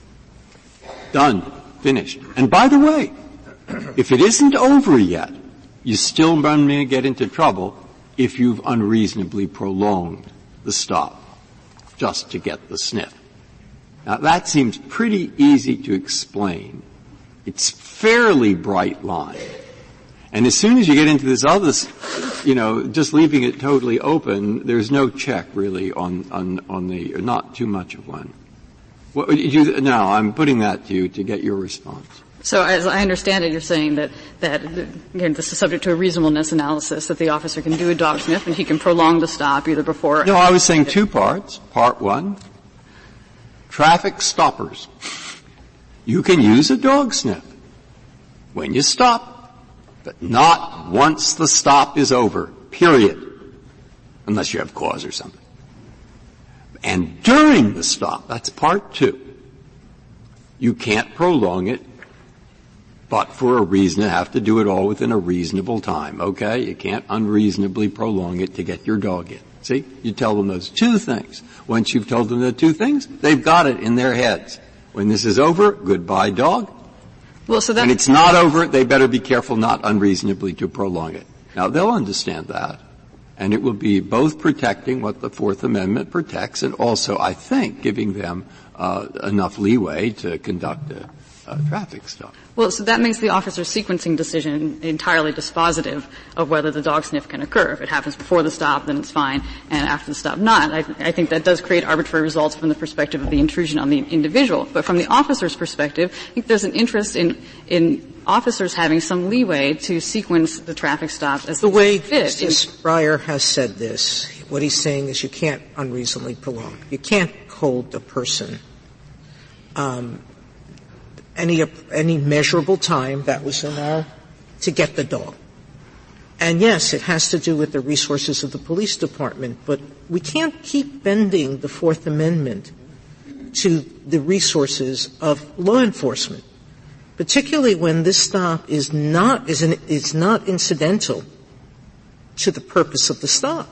Done. Finished. And by the way, if it isn't over yet, you still may get into trouble if you've unreasonably prolonged the stop just to get the sniff. Now, that seems pretty easy to explain. It's fairly bright line. And as soon as you get into this other, you know, just leaving it totally open, there's no check really on, on, on the, or not too much of one. What would you, now, I'm putting that to you to get your response. So as I understand it, you're saying that, that, again, this is subject to a reasonableness analysis, that the officer can do a dog sniff and he can prolong the stop either before. No, I was saying two parts. Part one, traffic stoppers. You can use a dog sniff when you stop, but not once the stop is over, period, unless you have cause or something. And during the stop, that's part two, you can't prolong it, but for a reason, you have to do it all within a reasonable time, okay? You can't unreasonably prolong it to get your dog in. See? You tell them those two things. Once you've told them the two things, they've got it in their heads. When this is over, goodbye, dog. Well, so that when it's not over, they better be careful not unreasonably to prolong it. Now, they'll understand that. And it will be both protecting what the Fourth Amendment protects and also, I think, giving them uh, enough leeway to conduct a, a traffic stop. Well, so that makes the officer's sequencing decision entirely dispositive of whether the dog sniff can occur. If it happens before the stop, then it's fine, and after the stop, not. I, I think that does create arbitrary results from the perspective of the intrusion on the individual. But from the officer's perspective, I think there's an interest in, in officers having some leeway to sequence the traffic stops as the way fit. Justice Breyer has said this. What he's saying is you can't unreasonably prolong. You can't hold a person um, any any measurable time that was in our to get the dog. And yes, it has to do with the resources of the police department, but we can't keep bending the Fourth Amendment to the resources of law enforcement, particularly when this stop is not is an, is not incidental to the purpose of the stop.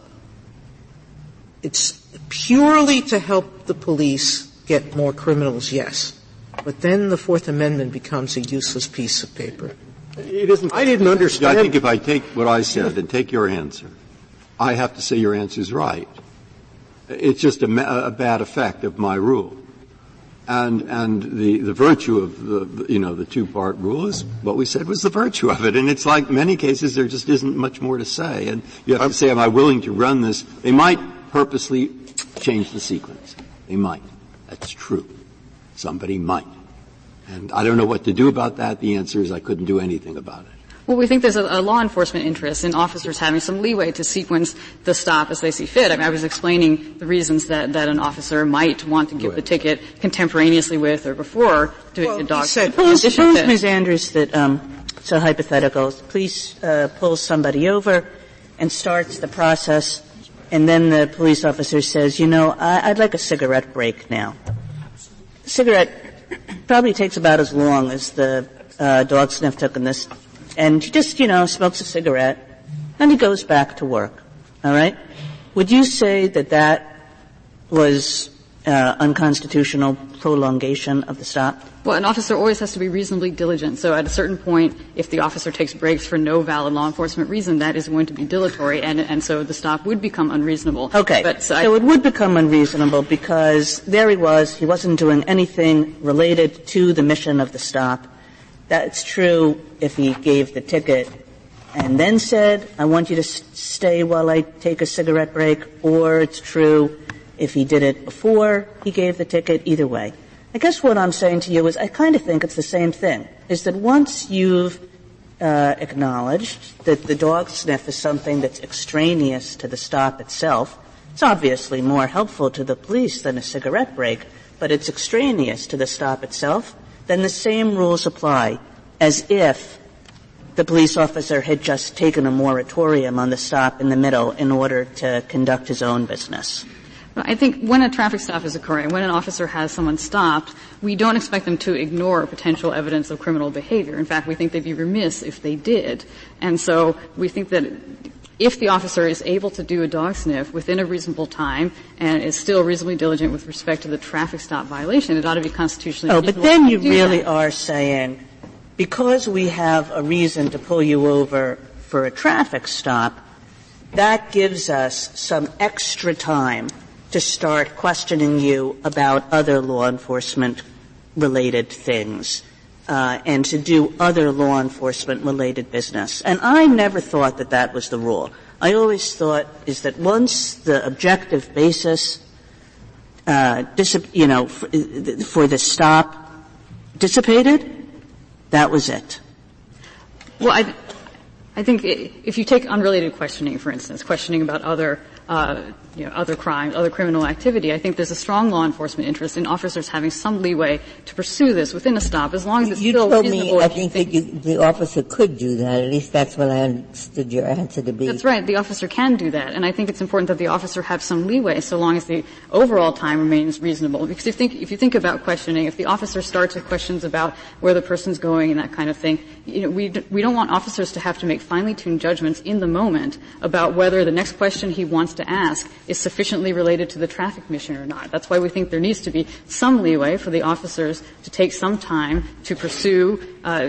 It's purely to help the police get more criminals, yes. But then the Fourth Amendment becomes a useless piece of paper. It isn't. I didn't understand. I think if I take what I said and take your answer, I have to say your answer's right. It's just a, a bad effect of my rule. And, and the, the virtue of the, you know, the two-part rule is what we said was the virtue of it. And it's like many cases there just isn't much more to say. And you have to say, am I willing to run this? They might purposely change the sequence. They might. That's true. Somebody might. And I don't know what to do about that. The answer is I couldn't do anything about it. Well, we think there's a, a law enforcement interest in officers having some leeway to sequence the stop as they see fit. I mean, I was explaining the reasons that, that an officer might want to give the ticket contemporaneously with or before doing well, a dog. Suppose, suppose Miz Andrews, that um, so hypothetical. Police uh, pulls somebody over and starts the process, and then the police officer says, "You know, I, I'd like a cigarette break now." Cigarette probably takes about as long as the uh, dog sniff took in this, and he just, you know, smokes a cigarette, and he goes back to work. All right? Would you say that that was uh, unconstitutional prolongation of the stop? Well, an officer always has to be reasonably diligent. So at a certain point, if the officer takes breaks for no valid law enforcement reason, that is going to be dilatory, and, and so the stop would become unreasonable. Okay. But, so, so it would become unreasonable because there he was, he wasn't doing anything related to the mission of the stop. That's true if he gave the ticket and then said, "I want you to s- stay while I take a cigarette break," or it's true if he did it before he gave the ticket. Either way. I guess what I'm saying to you is I kind of think it's the same thing, is that once you've uh, acknowledged that the dog sniff is something that's extraneous to the stop itself, it's obviously more helpful to the police than a cigarette break, but it's extraneous to the stop itself, then the same rules apply as if the police officer had just taken a moratorium on the stop in the middle in order to conduct his own business. I think when a traffic stop is occurring, when an officer has someone stopped, we don't expect them to ignore potential evidence of criminal behavior. In fact, we think they'd be remiss if they did. And so we think that if the officer is able to do a dog sniff within a reasonable time and is still reasonably diligent with respect to the traffic stop violation, it ought to be constitutionally Oh, reasonable. but then you to do really that. are saying, because we have a reason to pull you over for a traffic stop, that gives us some extra time to start questioning you about other law enforcement related things, uh, and to do other law enforcement related business. And I never thought that that was the rule. I always thought is that once the objective basis, uh, dis- you know, for, for the stop dissipated, that was it. Well, I, I think if you take unrelated questioning, for instance, questioning about other Uh, you know, other crimes, other criminal activity, I think there's a strong law enforcement interest in officers having some leeway to pursue this within a stop, as long as it's you still told reasonable. me, I think that you, the officer could do that. At least that's what I understood your answer to be. That's right. The officer can do that, and I think it's important that the officer have some leeway, so long as the overall time remains reasonable. Because if you think, if you think about questioning, if the officer starts with questions about where the person's going and that kind of thing, you know, we we don't want officers to have to make finely tuned judgments in the moment about whether the next question he wants to to ask is sufficiently related to the traffic mission or not. That's why we think there needs to be some leeway for the officers to take some time to pursue uh,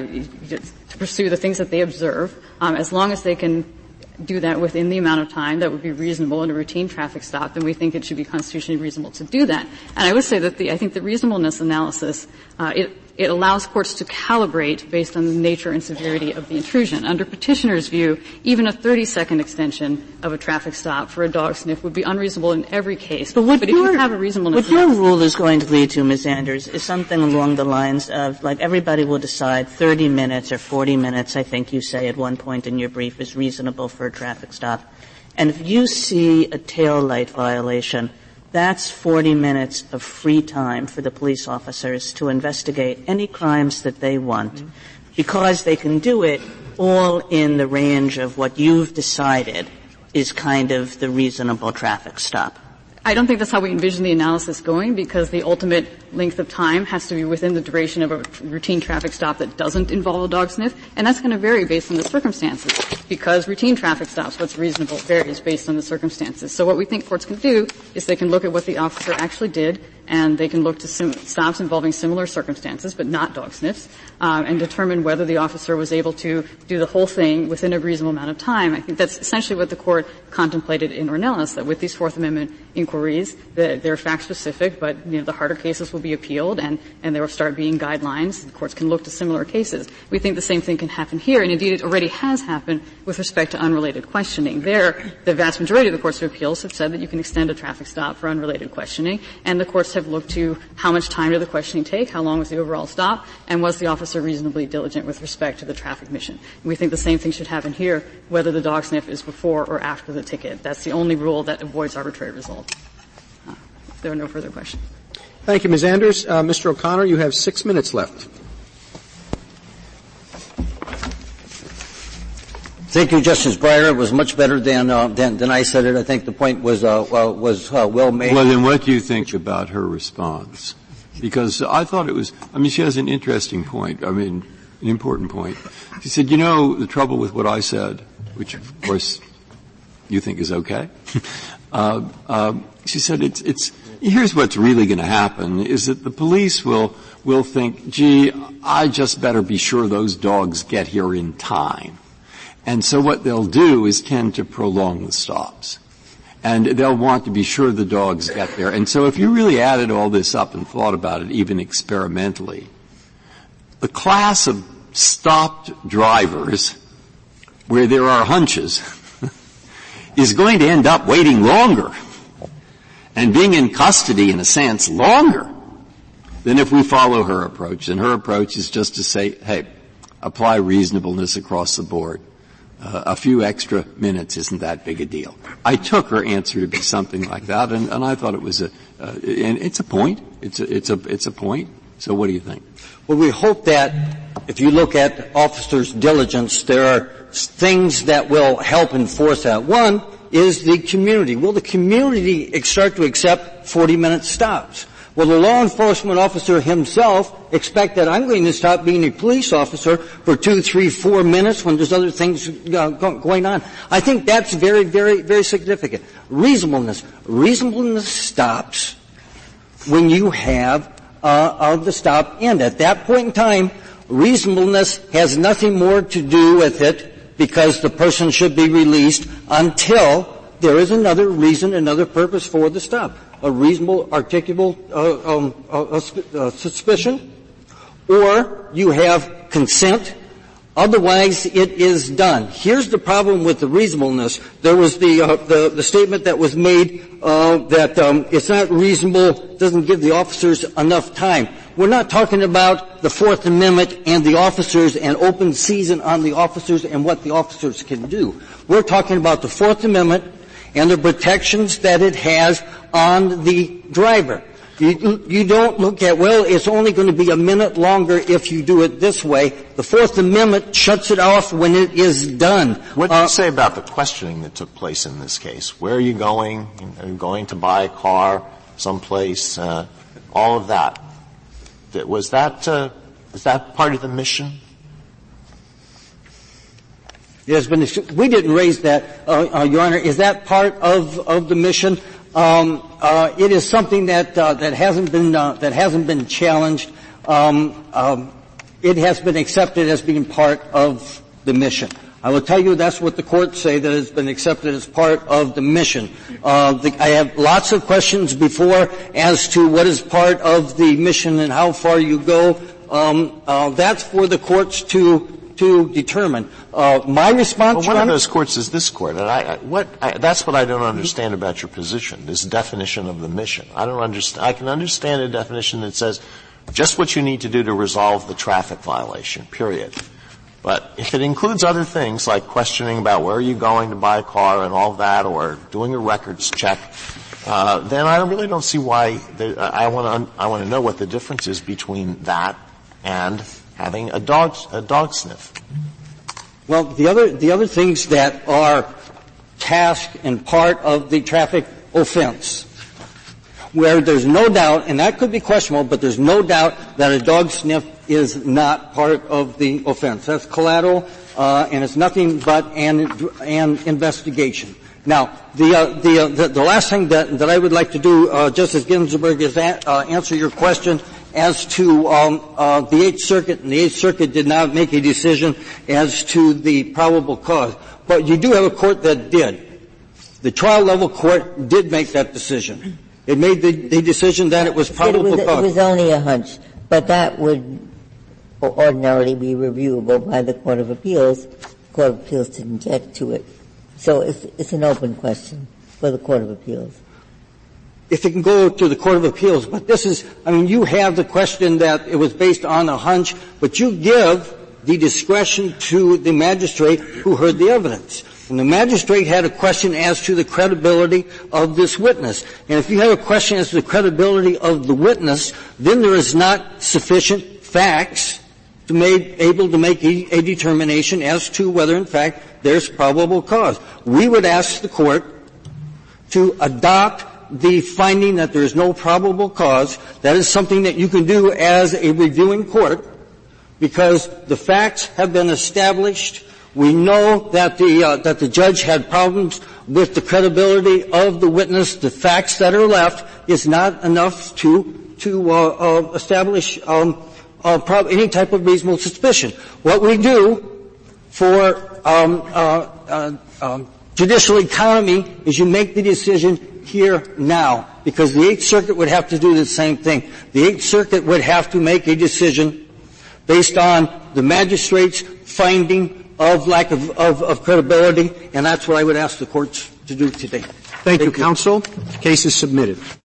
to pursue the things that they observe, um, as long as they can do that within the amount of time that would be reasonable in a routine traffic stop, then we think it should be constitutionally reasonable to do that. And I would say that the I think the reasonableness analysis uh, it it allows courts to calibrate based on the nature and severity of the intrusion. Under petitioner's view, even a thirty-second extension of a traffic stop for a dog sniff would be unreasonable in every case. But, what but if your, you have a reasonableness what your rule is going to lead to, Miz Anders, is something along the lines of, like, everybody will decide thirty minutes or forty minutes, I think you say at one point in your brief, is reasonable for a traffic stop. And if you see a tail light violation, that's forty minutes of free time for the police officers to investigate any crimes that they want, mm-hmm. because they can do it all in the range of what you've decided is kind of the reasonable traffic stop. I don't think that's how we envision the analysis going, because the ultimate length of time has to be within the duration of a routine traffic stop that doesn't involve a dog sniff, and that's going to vary based on the circumstances, because routine traffic stops, what's reasonable, varies based on the circumstances. So what we think courts can do is they can look at what the officer actually did, and they can look to sim- stops involving similar circumstances, but not dog sniffs, um, and determine whether the officer was able to do the whole thing within a reasonable amount of time. I think that's essentially what the court contemplated in Ornelas, that with these Fourth Amendment inquiries. The, they're fact-specific, but, you know, the harder cases will be appealed, and, and there will start being guidelines. The courts can look to similar cases. We think the same thing can happen here, and indeed it already has happened with respect to unrelated questioning. There, the vast majority of the courts of appeals have said that you can extend a traffic stop for unrelated questioning, and the courts have looked to how much time did the questioning take, how long was the overall stop, and was the officer reasonably diligent with respect to the traffic mission. And we think the same thing should happen here, whether the dog sniff is before or after the ticket. That's the only rule that avoids arbitrary results. Uh, if there are no further questions. Thank you, Miz Anders. Uh, Mister O'Connor, you have six minutes left. Thank you, Justice Breyer. It was much better than uh, than, than I said it. I think the point was uh, uh, was uh, well made. Well, then, what do you think about her response? Because I thought it was. I mean, she has an interesting point. I mean, an important point. She said, "You know, the trouble with what I said, which of course you think is okay." uh, uh, she said, "It's it's." Here's what's really going to happen: is that the police will will think, "Gee, I just better be sure those dogs get here in time." And so what they'll do is tend to prolong the stops. And they'll want to be sure the dogs get there. And so if you really added all this up and thought about it, even experimentally, the class of stopped drivers where there are hunches is going to end up waiting longer and being in custody, in a sense, longer than if we follow her approach. And her approach is just to say, hey, apply reasonableness across the board. Uh, a few extra minutes isn't that big a deal. I took her answer to be something like that, and, and I thought it was a, uh, and it's a point. It's a, it's a, it's a point. So what do you think? Well, we hope that if you look at officers' diligence, there are things that will help enforce that. One is the community. Will the community start to accept forty-minute stops? Will the law enforcement officer himself expect that I'm going to stop being a police officer for two, three, four minutes when there's other things uh, going on? I think that's very, very, very significant. Reasonableness. Reasonableness stops when you have uh, uh, the stop end. At that point in time, reasonableness has nothing more to do with it because the person should be released until there is another reason, another purpose for the stop. A reasonable, articulable uh, um, uh, uh, suspicion, or you have consent. Otherwise, it is done. Here's the problem with the reasonableness. There was the uh, the, the statement that was made uh, that um, it's not reasonable, doesn't give the officers enough time. We're not talking about the Fourth Amendment and the officers and open season on the officers and what the officers can do. We're talking about the Fourth Amendment and the protections that it has on the driver. You, you don't look at, well, it's only going to be a minute longer if you do it this way. The Fourth Amendment shuts it off when it is done. What do uh, you say about the questioning that took place in this case? Where are you going? Are you going to buy a car someplace? Uh, all of that. Was that, uh, was that part of the mission? It has been, we didn't raise that, uh, uh, Your Honor. Is that part of, of the mission? Um, uh, it is something that, uh, that hasn't been, uh, that hasn't been challenged. Um, um, it has been accepted as being part of the mission. I will tell you that's what the courts say, that it's been accepted as part of the mission. Uh, the, I have lots of questions before as to what is part of the mission and how far you go. Um, uh, that's for the courts to to determine. Uh, my response, well, one of those courts is this court, and I, I what I, that's what I don't understand about your position. This definition of the mission. I don't understand. I can understand a definition that says just what you need to do to resolve the traffic violation. Period. But if it includes other things like questioning about where are you going to buy a car and all that, or doing a records check, uh, then I really don't see why. There, I want to. I want to know what the difference is between that and having a dog, a dog sniff. Well, the other, the other things that are task and part of the traffic offense, where there's no doubt, and that could be questionable, but there's no doubt that a dog sniff is not part of the offense. That's collateral, uh, and it's nothing but an, an investigation. Now, the, uh, the, uh, the, the last thing that, that I would like to do, uh, Justice Ginsburg, is a, uh, answer your question as to um, uh, the Eighth Circuit, and the Eighth Circuit did not make a decision as to the probable cause. But you do have a court that did. The trial level court did make that decision. It made the, the decision that it was probable it was, cause. It was only a hunch, but that would ordinarily be reviewable by the Court of Appeals. The Court of Appeals didn't get to it. So it's, it's an open question for the Court of Appeals. If it can go to the Court of Appeals, but this is, I mean, you have the question that it was based on a hunch, but you give the discretion to the magistrate who heard the evidence. And the magistrate had a question as to the credibility of this witness. And if you have a question as to the credibility of the witness, then there is not sufficient facts to make, able to make a, a determination as to whether, in fact, there's probable cause. We would ask the court to adopt the finding that there is no probable cause. That is something that you can do as a reviewing court, because the facts have been established. We know that the uh, that the judge had problems with the credibility of the witness. The facts that are left is not enough to to uh, uh, establish um, uh, prob- any type of reasonable suspicion. What we do for um, uh, uh, um, judicial economy is you make the decision here now, because the Eighth Circuit would have to do the same thing. The Eighth Circuit would have to make a decision based on the magistrate's finding of lack of, of, of credibility, and that's what I would ask the courts to do today. Thank, Thank you, you, counsel. The case is submitted.